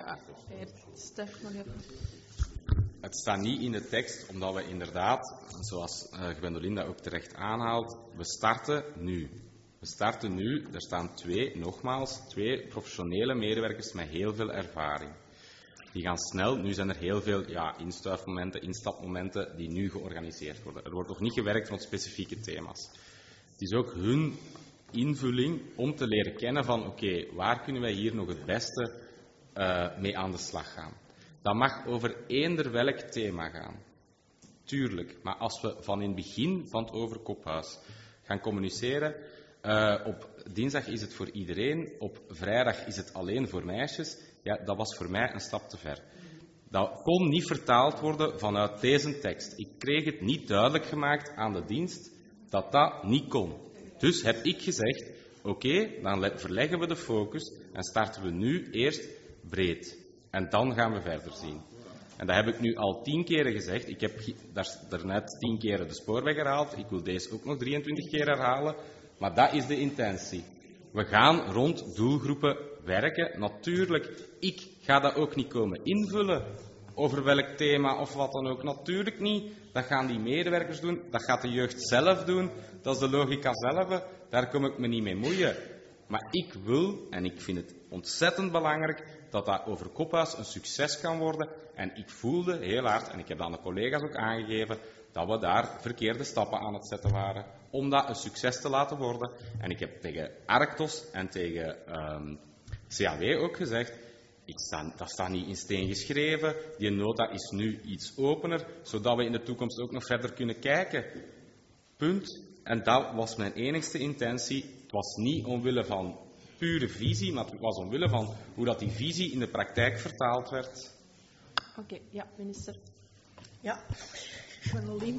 Speaker 1: Stef, nog even.
Speaker 3: Het staat niet in de tekst, omdat we inderdaad, zoals Gwendoline dat ook terecht aanhaalt, we starten nu. We starten nu, er staan twee professionele medewerkers met heel veel ervaring. Die gaan snel, nu zijn er heel veel instuifmomenten, instapmomenten die nu georganiseerd worden. Er wordt nog niet gewerkt rond specifieke thema's. Het is ook hun invulling om te leren kennen van oké, waar kunnen wij hier nog het beste mee aan de slag gaan. Dat mag over eender welk thema gaan. Tuurlijk. Maar als we van in het begin van het Overkophuis gaan communiceren, op dinsdag is het voor iedereen, op vrijdag is het alleen voor meisjes, ja, dat was voor mij een stap te ver. Dat kon niet vertaald worden vanuit deze tekst. Ik kreeg het niet duidelijk gemaakt aan de dienst dat dat niet kon. Dus heb ik gezegd, oké, dan verleggen we de focus en starten we nu eerst breed. En dan gaan we verder zien. En dat heb ik nu al 10 keren gezegd. Ik heb daarnet 10 keren de spoorweg herhaald. Ik wil deze ook nog 23 keer herhalen. Maar dat is de intentie. We gaan rond doelgroepen werken. Natuurlijk, ik ga dat ook niet komen invullen over welk thema of wat dan ook. Natuurlijk niet. Dat gaan die medewerkers doen. Dat gaat de jeugd zelf doen. Dat is de logica zelf. Daar kom ik me niet mee moeien. Maar ik wil, en ik vind het ontzettend belangrijk, dat dat Overkophuis een succes kan worden. En ik voelde heel hard, en ik heb dat aan de collega's ook aangegeven, dat we daar verkeerde stappen aan het zetten waren om dat een succes te laten worden. En ik heb tegen Arctos en tegen CAW ook gezegd, dat staat niet in steen geschreven. Die nota is nu iets opener, zodat we in de toekomst ook nog verder kunnen kijken. Punt. En dat was mijn enigste intentie. Het was niet omwille van pure visie, maar het was omwille van hoe dat die visie in de praktijk vertaald werd.
Speaker 1: Oké, ja, minister.
Speaker 8: Ja, Gwendoline.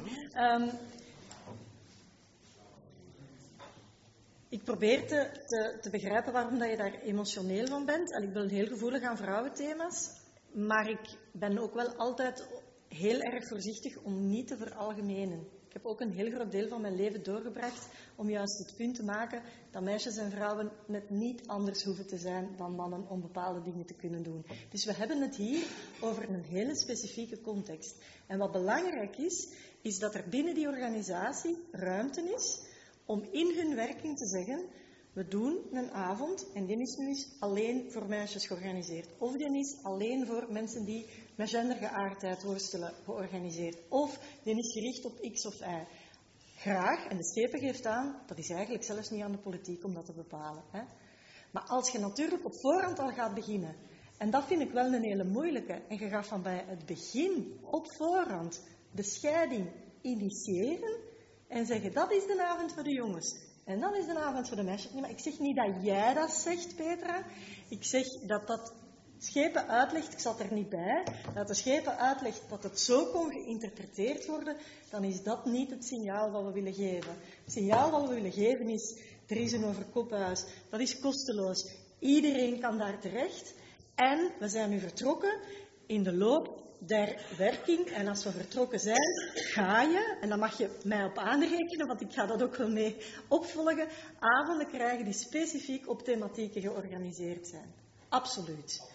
Speaker 8: Ik probeer te begrijpen waarom dat je daar emotioneel van bent. En ik ben heel gevoelig aan vrouwenthema's. Maar ik ben ook wel altijd heel erg voorzichtig om niet te veralgemenen. Ik heb ook een heel groot deel van mijn leven doorgebracht om juist het punt te maken dat meisjes en vrouwen net niet anders hoeven te zijn dan mannen om bepaalde dingen te kunnen doen. Dus we hebben het hier over een hele specifieke context. En wat belangrijk is, is dat er binnen die organisatie ruimte is om in hun werking te zeggen, we doen een avond en die is nu eens alleen voor meisjes georganiseerd. Of die is alleen voor mensen die met gendergeaardheid worstelen georganiseerd. Of die is gericht op X of Y. Graag, en de CEPE geeft aan, dat is eigenlijk zelfs niet aan de politiek om dat te bepalen. Hè. Maar als je natuurlijk op voorhand al gaat beginnen, en dat vind ik wel een hele moeilijke, en je gaat van bij het begin op voorhand de scheiding initiëren en zeggen, dat is de avond voor de jongens. En dat is de avond voor de meisjes. Nee, maar ik zeg niet dat jij dat zegt, Petra. Ik zeg dat Schepen uitlegt, ik zat er niet bij, dat de Schepen uitlegt dat het zo kon geïnterpreteerd worden, dan is dat niet het signaal wat we willen geven. Het signaal wat we willen geven is, er is een Overkophuis, dat is kosteloos. Iedereen kan daar terecht. En we zijn nu vertrokken in de loop der werking. En als we vertrokken zijn, ga je, en dan mag je mij op aanrekenen, want ik ga dat ook wel mee opvolgen, avonden krijgen die specifiek op thematieken georganiseerd zijn. Absoluut.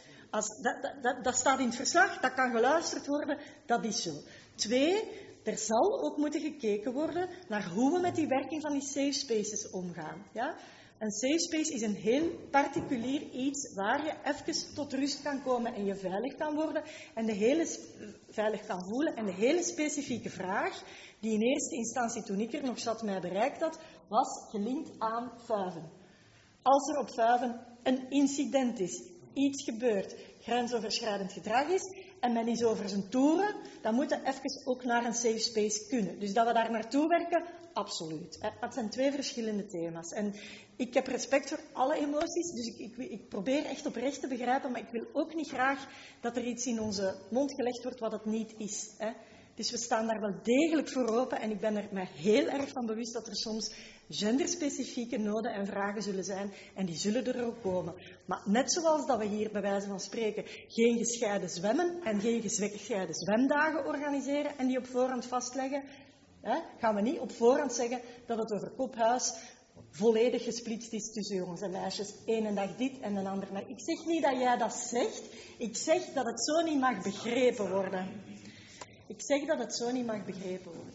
Speaker 8: Dat staat in het verslag, dat kan geluisterd worden, dat is zo. 2, er zal ook moeten gekeken worden naar hoe we met die werking van die safe spaces omgaan. Ja? Een safe space is een heel particulier iets waar je even tot rust kan komen en je veilig kan worden en veilig kan voelen. En de hele specifieke vraag, die in eerste instantie toen ik er nog zat mij bereikt had, was gelinkt aan vuiven. Als er op vuiven een incident is, iets gebeurt, grensoverschrijdend gedrag is en men is over zijn toeren, dan moeten we even ook naar een safe space kunnen. Dus dat we daar naartoe werken, absoluut. Het zijn 2 verschillende thema's. En ik heb respect voor alle emoties, dus ik probeer echt oprecht te begrijpen, maar ik wil ook niet graag dat er iets in onze mond gelegd wordt wat het niet is. Dus we staan daar wel degelijk voor open en ik ben er me heel erg van bewust dat er soms genderspecifieke noden en vragen zullen zijn en die zullen er ook komen. Maar net zoals dat we hier bij wijze van spreken geen gescheiden zwemmen en geen gescheiden zwemdagen organiseren en die op voorhand vastleggen, gaan we niet op voorhand zeggen dat het over Kophuis volledig gesplitst is tussen jongens en meisjes. Ene dag dit en een andere dag. Ik zeg niet dat jij dat zegt, ik zeg dat het zo niet mag begrepen worden. Ik zeg dat het zo niet mag begrepen worden.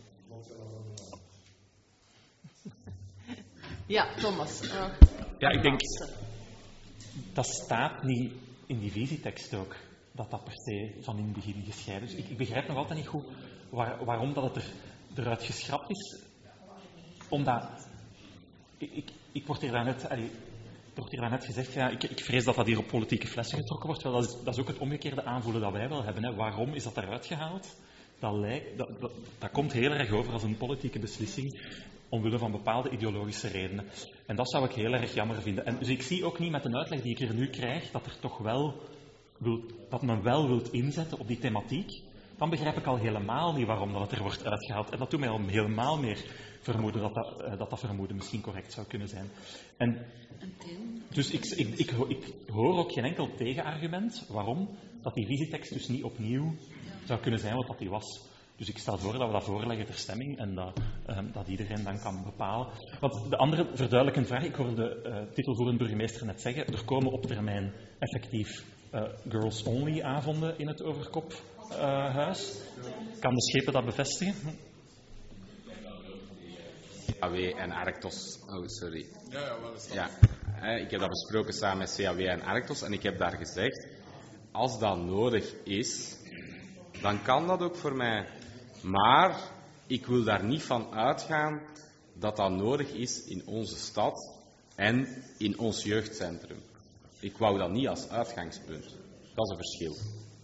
Speaker 1: Ja, Thomas.
Speaker 5: Ja, ik denk, dat staat niet in die visietekst ook, dat per se van in het begin gescheiden is. Ik begrijp nog altijd niet goed waarom dat het eruit geschrapt is. Omdat, ik word hier daarnet gezegd, ja, ik vrees dat hier op politieke flessen getrokken wordt. Wel, dat is ook het omgekeerde aanvoelen dat wij wel hebben. Hè. Waarom is dat eruit gehaald? Dat komt heel erg over als een politieke beslissing, omwille van bepaalde ideologische redenen. En dat zou ik heel erg jammer vinden. En dus ik zie ook niet met de uitleg die ik er nu krijg, dat men wel wilt inzetten op die thematiek. Dan begrijp ik al helemaal niet waarom dat het er wordt uitgehaald. En dat doet mij al helemaal meer vermoeden dat vermoeden misschien correct zou kunnen zijn. En dus ik hoor ook geen enkel tegenargument waarom dat die visietekst dus niet opnieuw zou kunnen zijn wat dat die was. Dus ik stel voor dat we dat voorleggen ter stemming en dat iedereen dan kan bepalen. Want de andere verduidelijkende vraag, ik hoorde de titelvoerende burgemeester net zeggen, er komen op termijn effectief girls-only avonden in het Overkophuis. Kan de schepen dat bevestigen?
Speaker 3: CAW en Arctos. Oh, sorry. Ja, ik heb dat besproken samen met CAW en Arctos en ik heb daar gezegd, als dat nodig is, dan kan dat ook voor mij. Maar ik wil daar niet van uitgaan dat dat nodig is in onze stad en in ons jeugdcentrum. Ik wou dat niet als uitgangspunt. Dat is een verschil.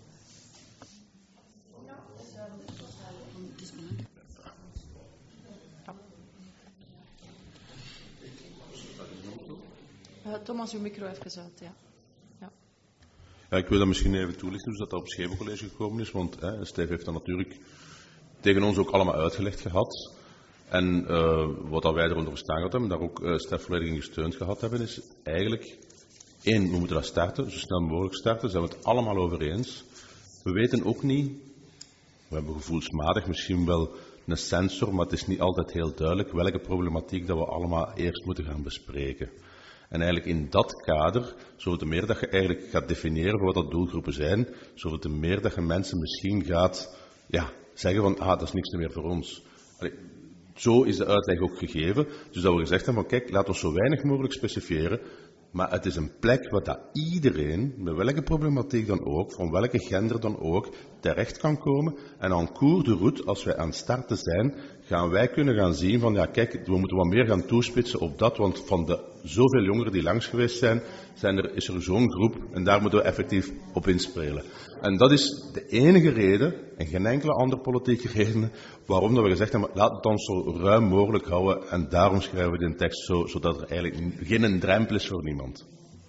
Speaker 1: Thomas, uw micro even uit, ja.
Speaker 6: Ja, ik wil dat misschien even toelichten, dus dat op het Schepencollege gekomen is, want Stef heeft dat natuurlijk tegen ons ook allemaal uitgelegd gehad. En wat dat wij eronder verstaan gehad hebben, daar ook Stef volledig in gesteund gehad hebben, is eigenlijk, 1, we moeten dat starten, zo snel mogelijk starten, daar zijn we het allemaal over eens. We weten ook niet, we hebben gevoelsmatig misschien wel een sensor, maar het is niet altijd heel duidelijk welke problematiek dat we allemaal eerst moeten gaan bespreken. En eigenlijk in dat kader, zoveel te meer dat je eigenlijk gaat definiëren wat dat doelgroepen zijn, zoveel te meer dat je mensen misschien gaat zeggen van, dat is niks meer voor ons. Zo is de uitleg ook gegeven. Dus dat we gezegd hebben van, kijk, laten we zo weinig mogelijk specifiëren, maar het is een plek waar dat iedereen, met welke problematiek dan ook, van welke gender dan ook, terecht kan komen. En en cours de route, als wij aan het starten zijn, gaan wij kunnen gaan zien van, ja kijk, we moeten wat meer gaan toespitsen op dat, want van de zoveel jongeren die langs geweest zijn, is er zo'n groep en daar moeten we effectief op inspelen. En dat is de enige reden, en geen enkele andere politieke reden, waarom dat we gezegd hebben, laat het ons zo ruim mogelijk houden en daarom schrijven we de tekst zo, zodat er eigenlijk geen drempel is voor niemand.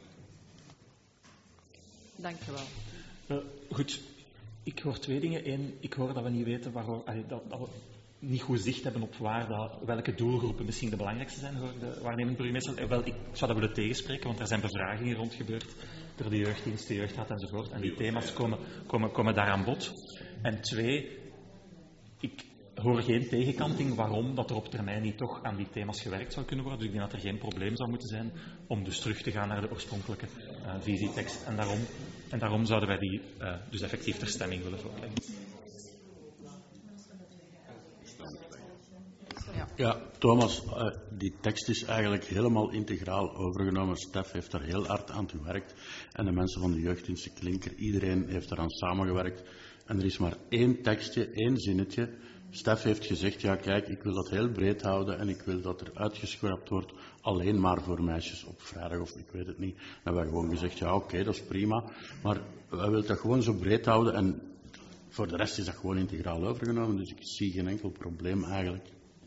Speaker 1: Dank je wel.
Speaker 5: Goed, ik hoor 2 dingen. 1, ik hoor dat we niet weten waarom, dat we niet goed zicht hebben op welke doelgroepen misschien de belangrijkste zijn voor de waarnemend burgemeester. Wel, ik zou dat willen tegenspreken, want er zijn bevragingen rond gebeurd door de jeugddienst, de jeugdraad enzovoort. En die thema's komen daar aan bod. En 2, ik hoor geen tegenkanting waarom dat er op termijn niet toch aan die thema's gewerkt zou kunnen worden. Dus ik denk dat er geen probleem zou moeten zijn om dus terug te gaan naar de oorspronkelijke visietekst. En daarom zouden wij die dus effectief ter stemming willen voorleggen.
Speaker 4: Ja, Thomas, die tekst is eigenlijk helemaal integraal overgenomen. Stef heeft daar heel hard aan gewerkt. En de mensen van de jeugddiensten Klinker, iedereen heeft eraan samengewerkt. En er is maar 1 tekstje, 1 zinnetje Stef heeft gezegd, ja kijk, ik wil dat heel breed houden en ik wil dat er uitgeschrapt wordt alleen maar voor meisjes op vrijdag of ik weet het niet. Dan hebben wij gewoon gezegd, ja oké, dat is prima, maar wij willen dat gewoon zo breed houden en voor de rest is dat gewoon integraal overgenomen, dus ik zie geen enkel probleem eigenlijk.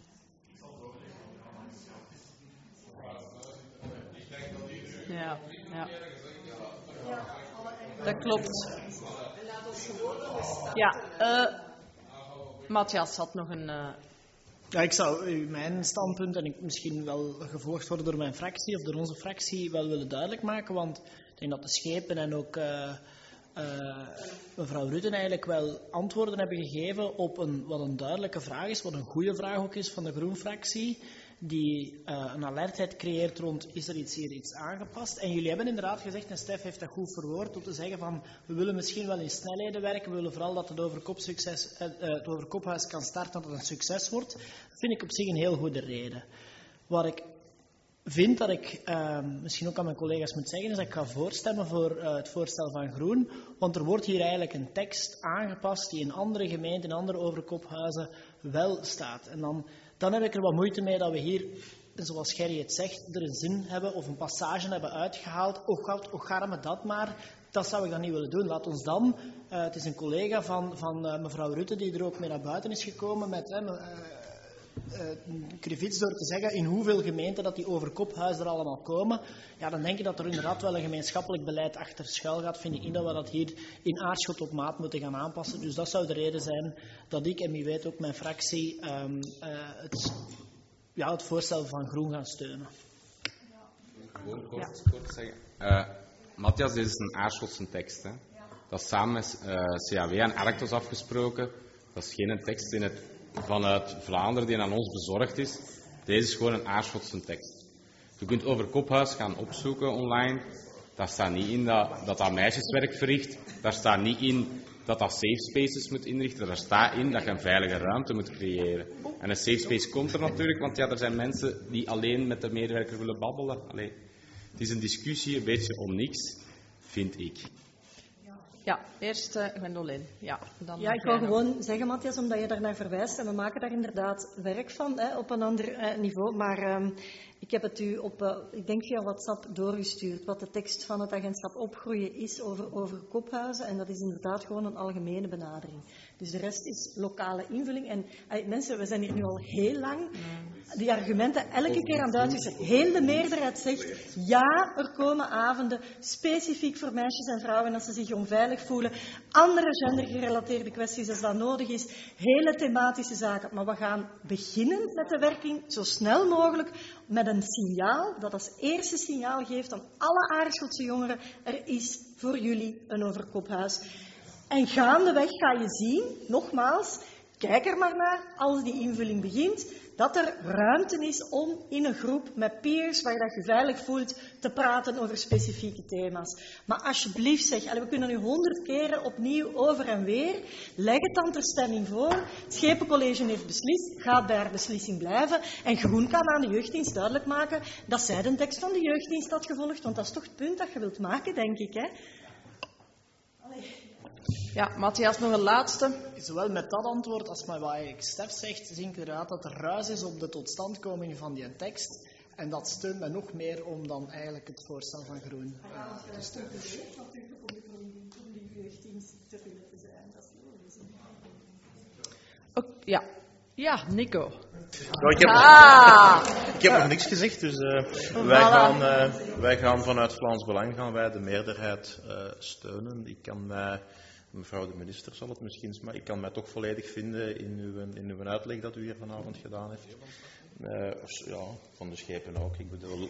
Speaker 1: Ja. Dat klopt. Ja, Matthias had nog een...
Speaker 10: Ja, ik zou mijn standpunt, en ik misschien wel gevolgd worden door mijn fractie of door onze fractie, wel willen duidelijk maken, want ik denk dat de schepen en ook mevrouw Rutten eigenlijk wel antwoorden hebben gegeven op wat een duidelijke vraag is, wat een goede vraag ook is van de Groen-fractie, die een alertheid creëert rond, is er hier iets aangepast? En jullie hebben inderdaad gezegd, en Stef heeft dat goed verwoord, om te zeggen van, we willen misschien wel in snelheden werken, we willen vooral dat het overkophuis kan starten, dat het een succes wordt. Dat vind ik op zich een heel goede reden. Wat ik vind dat ik misschien ook aan mijn collega's moet zeggen, is dat ik ga voorstemmen voor het voorstel van Groen, want er wordt hier eigenlijk een tekst aangepast die in andere gemeenten, in andere overkophuizen wel staat. En dan heb ik er wat moeite mee dat we hier, zoals Gerry het zegt, er een zin hebben of een passage hebben uitgehaald. Och garme dat maar. Dat zou ik dan niet willen doen. Laat ons dan, het is een collega van mevrouw Rutte die er ook mee naar buiten is gekomen met krivits door te zeggen in hoeveel gemeenten dat die overkophuizen er allemaal komen. Ja, dan denk ik dat er inderdaad wel een gemeenschappelijk beleid achter schuil gaat. Vind ik niet dat we dat hier in Aarschot op maat moeten gaan aanpassen. Dus dat zou de reden zijn dat ik en wie weet ook mijn fractie het voorstel van Groen gaan steunen.
Speaker 3: Gewoon kort zeggen. Matthias, dit is een Aarschotse tekst. Hè? Dat is samen met CAW en Arctos afgesproken. Dat is geen tekst vanuit Vlaanderen die aan ons bezorgd is. Deze is gewoon een Aarschotse tekst. Je kunt Overkophuis gaan opzoeken online. Daar staat niet in dat meisjeswerk verricht. Daar staat niet in dat safe spaces moet inrichten. Daar staat in dat je een veilige ruimte moet creëren. En een safe space komt er natuurlijk, want ja, er zijn mensen die alleen met de medewerker willen babbelen. Allee, het is een discussie een beetje om niks, vind ik.
Speaker 1: Ja, eerst Gwendoline. Ja,
Speaker 8: ik wou gewoon zeggen, Matthias, omdat je daar naar verwijst, en we maken daar inderdaad werk van, op een ander niveau, maar ik heb het u ik denk via WhatsApp doorgestuurd, wat de tekst van het agentschap Opgroeien is over kophuizen, en dat is inderdaad gewoon een algemene benadering. Dus de rest is lokale invulling. En mensen, we zijn hier nu al heel lang die argumenten elke keer aan het uitwisselen. Heel de meerderheid zegt, ja, er komen avonden specifiek voor meisjes en vrouwen als ze zich onveilig voelen. Andere gendergerelateerde kwesties als dat nodig is. Hele thematische zaken. Maar we gaan beginnen met de werking zo snel mogelijk met een signaal dat als eerste signaal geeft aan alle Aarschotse jongeren, er is voor jullie een overkophuis. En gaandeweg ga je zien, nogmaals, kijk er maar naar, als die invulling begint, dat er ruimte is om in een groep met peers, waar je dat je veilig voelt, te praten over specifieke thema's. Maar alsjeblieft zeg, we kunnen nu 100 keren opnieuw over en weer, leg het dan ter stemming voor. Het Schepencollege heeft beslist, gaat bij haar beslissing blijven. En Groen kan aan de jeugddienst duidelijk maken dat zij de tekst van de jeugddienst had gevolgd, want dat is toch het punt dat je wilt maken, denk ik, hè?
Speaker 1: Ja, Matthias, nog een laatste.
Speaker 10: Zowel met dat antwoord als met wat Stef zegt, zie ik inderdaad dat er ruis is op de totstandkoming van die tekst. En dat steunt mij nog meer om dan eigenlijk het voorstel van Groen te steunen.
Speaker 1: Ja, Nico.
Speaker 11: Ik heb nog niks gezegd, dus wij gaan vanuit Vlaams Belang de meerderheid steunen. Ik kan mevrouw de minister zal het misschien, maar ik kan mij toch volledig vinden in uw uitleg dat u hier vanavond gedaan heeft. Van de schepen ook. Ik bedoel,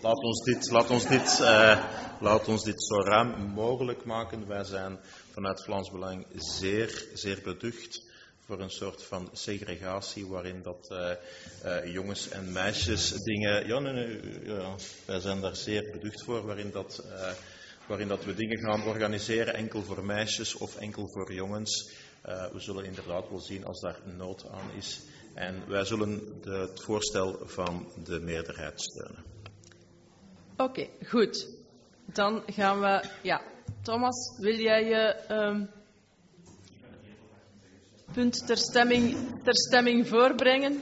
Speaker 11: laat ons dit zo ruim mogelijk maken. Wij zijn vanuit Vlaams Belang zeer, zeer beducht voor een soort van segregatie waarin dat jongens en meisjes dingen... wij zijn daar zeer beducht voor, waarin dat we dingen gaan organiseren enkel voor meisjes of enkel voor jongens. We zullen inderdaad wel zien als daar nood aan is. En wij zullen het voorstel van de meerderheid steunen.
Speaker 1: Oké, goed. Dan gaan we... Ja, Thomas, wil jij je... punt ter stemming voorbrengen?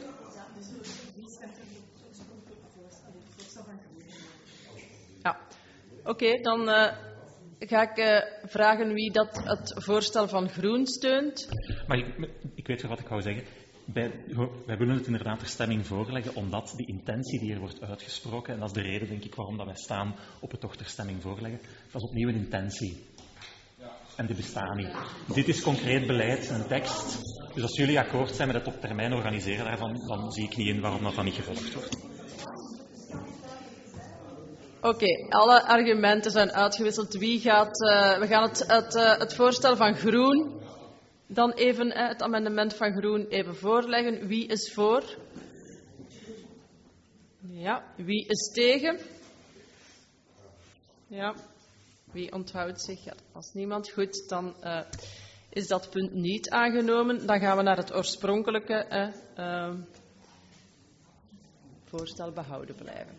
Speaker 1: Ja, oké, dan ga ik vragen wie dat het voorstel van Groen steunt.
Speaker 5: Maar ik weet wel wat ik wou zeggen. Wij willen het inderdaad ter stemming voorleggen, omdat die intentie die er wordt uitgesproken, en dat is de reden, denk ik, waarom dat wij staan op het toch ter stemming voorleggen, dat is opnieuw een intentie. En die bestaan niet. Dit is concreet beleid, een tekst. Dus als jullie akkoord zijn met het op termijn organiseren daarvan, dan zie ik niet in waarom dat dan niet gevolgd wordt.
Speaker 1: Oké, alle argumenten zijn uitgewisseld. We gaan het voorstel van Groen, dan even het amendement van Groen even voorleggen. Wie is voor? Ja. Wie is tegen? Ja. Wie onthoudt zich? Ja, als niemand. Goed, dan is dat punt niet aangenomen. Dan gaan we naar het oorspronkelijke voorstel behouden blijven.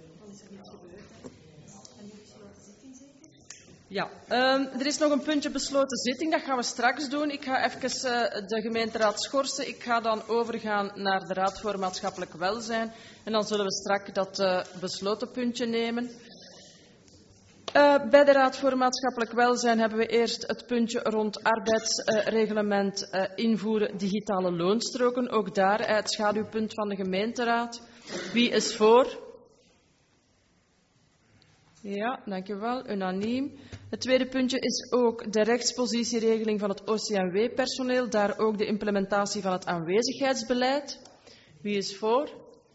Speaker 1: Ja, er is nog een puntje besloten zitting. Dat gaan we straks doen. Ik ga even de gemeenteraad schorsen. Ik ga dan overgaan naar de Raad voor Maatschappelijk Welzijn. En dan zullen we straks dat besloten puntje nemen. Bij de Raad voor Maatschappelijk Welzijn hebben we eerst het puntje rond arbeidsreglement invoeren digitale loonstroken. Ook daar het schaduwpunt van de gemeenteraad. Wie is voor? Ja, dankjewel. Unaniem. Het tweede puntje is ook de rechtspositieregeling van het OCMW-personeel. Daar ook de implementatie van het aanwezigheidsbeleid. Wie is voor?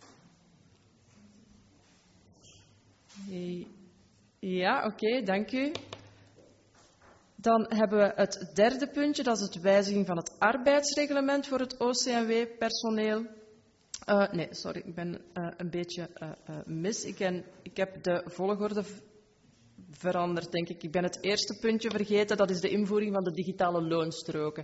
Speaker 1: Ja, oké, dank u. Dan hebben we het derde puntje, dat is het wijziging van het arbeidsreglement voor het OCMW-personeel. Nee, sorry, ik ben een beetje mis. Ik heb de volgorde veranderd, denk ik. Ik ben het eerste puntje vergeten, dat is de invoering van de digitale loonstroken.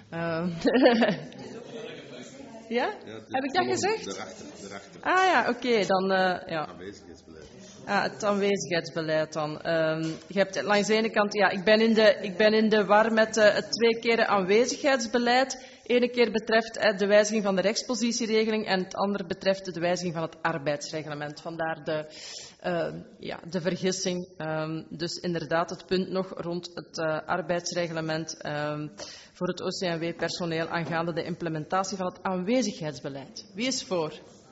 Speaker 1: Ja? Heb ik dat gezegd?
Speaker 12: Daarachter.
Speaker 1: Ah ja, oké, dan... ja.
Speaker 12: Aanwezigheidsbeleid.
Speaker 1: Het aanwezigheidsbeleid dan. Je hebt langs de ene kant, ja, ik ben in de war met het 2 keren aanwezigheidsbeleid. Ene keer betreft de wijziging van de rechtspositieregeling en het andere betreft de wijziging van het arbeidsreglement. Vandaar de vergissing. Dus inderdaad het punt nog rond het arbeidsreglement voor het OCMW-personeel aangaande de implementatie van het aanwezigheidsbeleid. Wie is voor?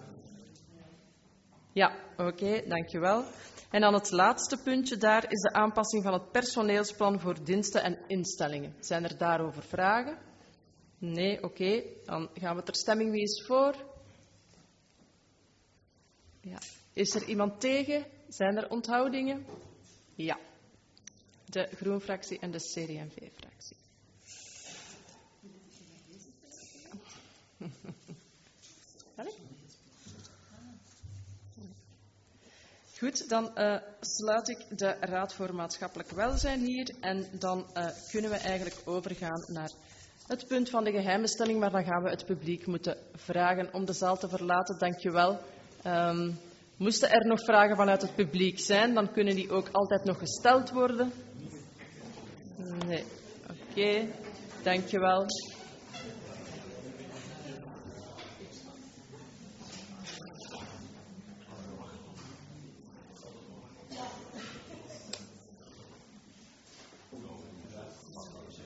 Speaker 1: Ja, oké, dankjewel. En dan het laatste puntje, daar is de aanpassing van het personeelsplan voor diensten en instellingen. Zijn er daarover vragen? Nee, oké. Dan gaan we ter stemming. Wie is voor? Ja. Is er iemand tegen? Zijn er onthoudingen? Ja. De Groen-fractie en de CD&V-fractie. Goed, dan sluit ik de Raad voor Maatschappelijk Welzijn hier en dan kunnen we eigenlijk overgaan naar het punt van de geheime stemming, maar dan gaan we het publiek moeten vragen om de zaal te verlaten. Dank je wel. Moesten er nog vragen vanuit het publiek zijn, dan kunnen die ook altijd nog gesteld worden. Nee. Oké, dank je wel.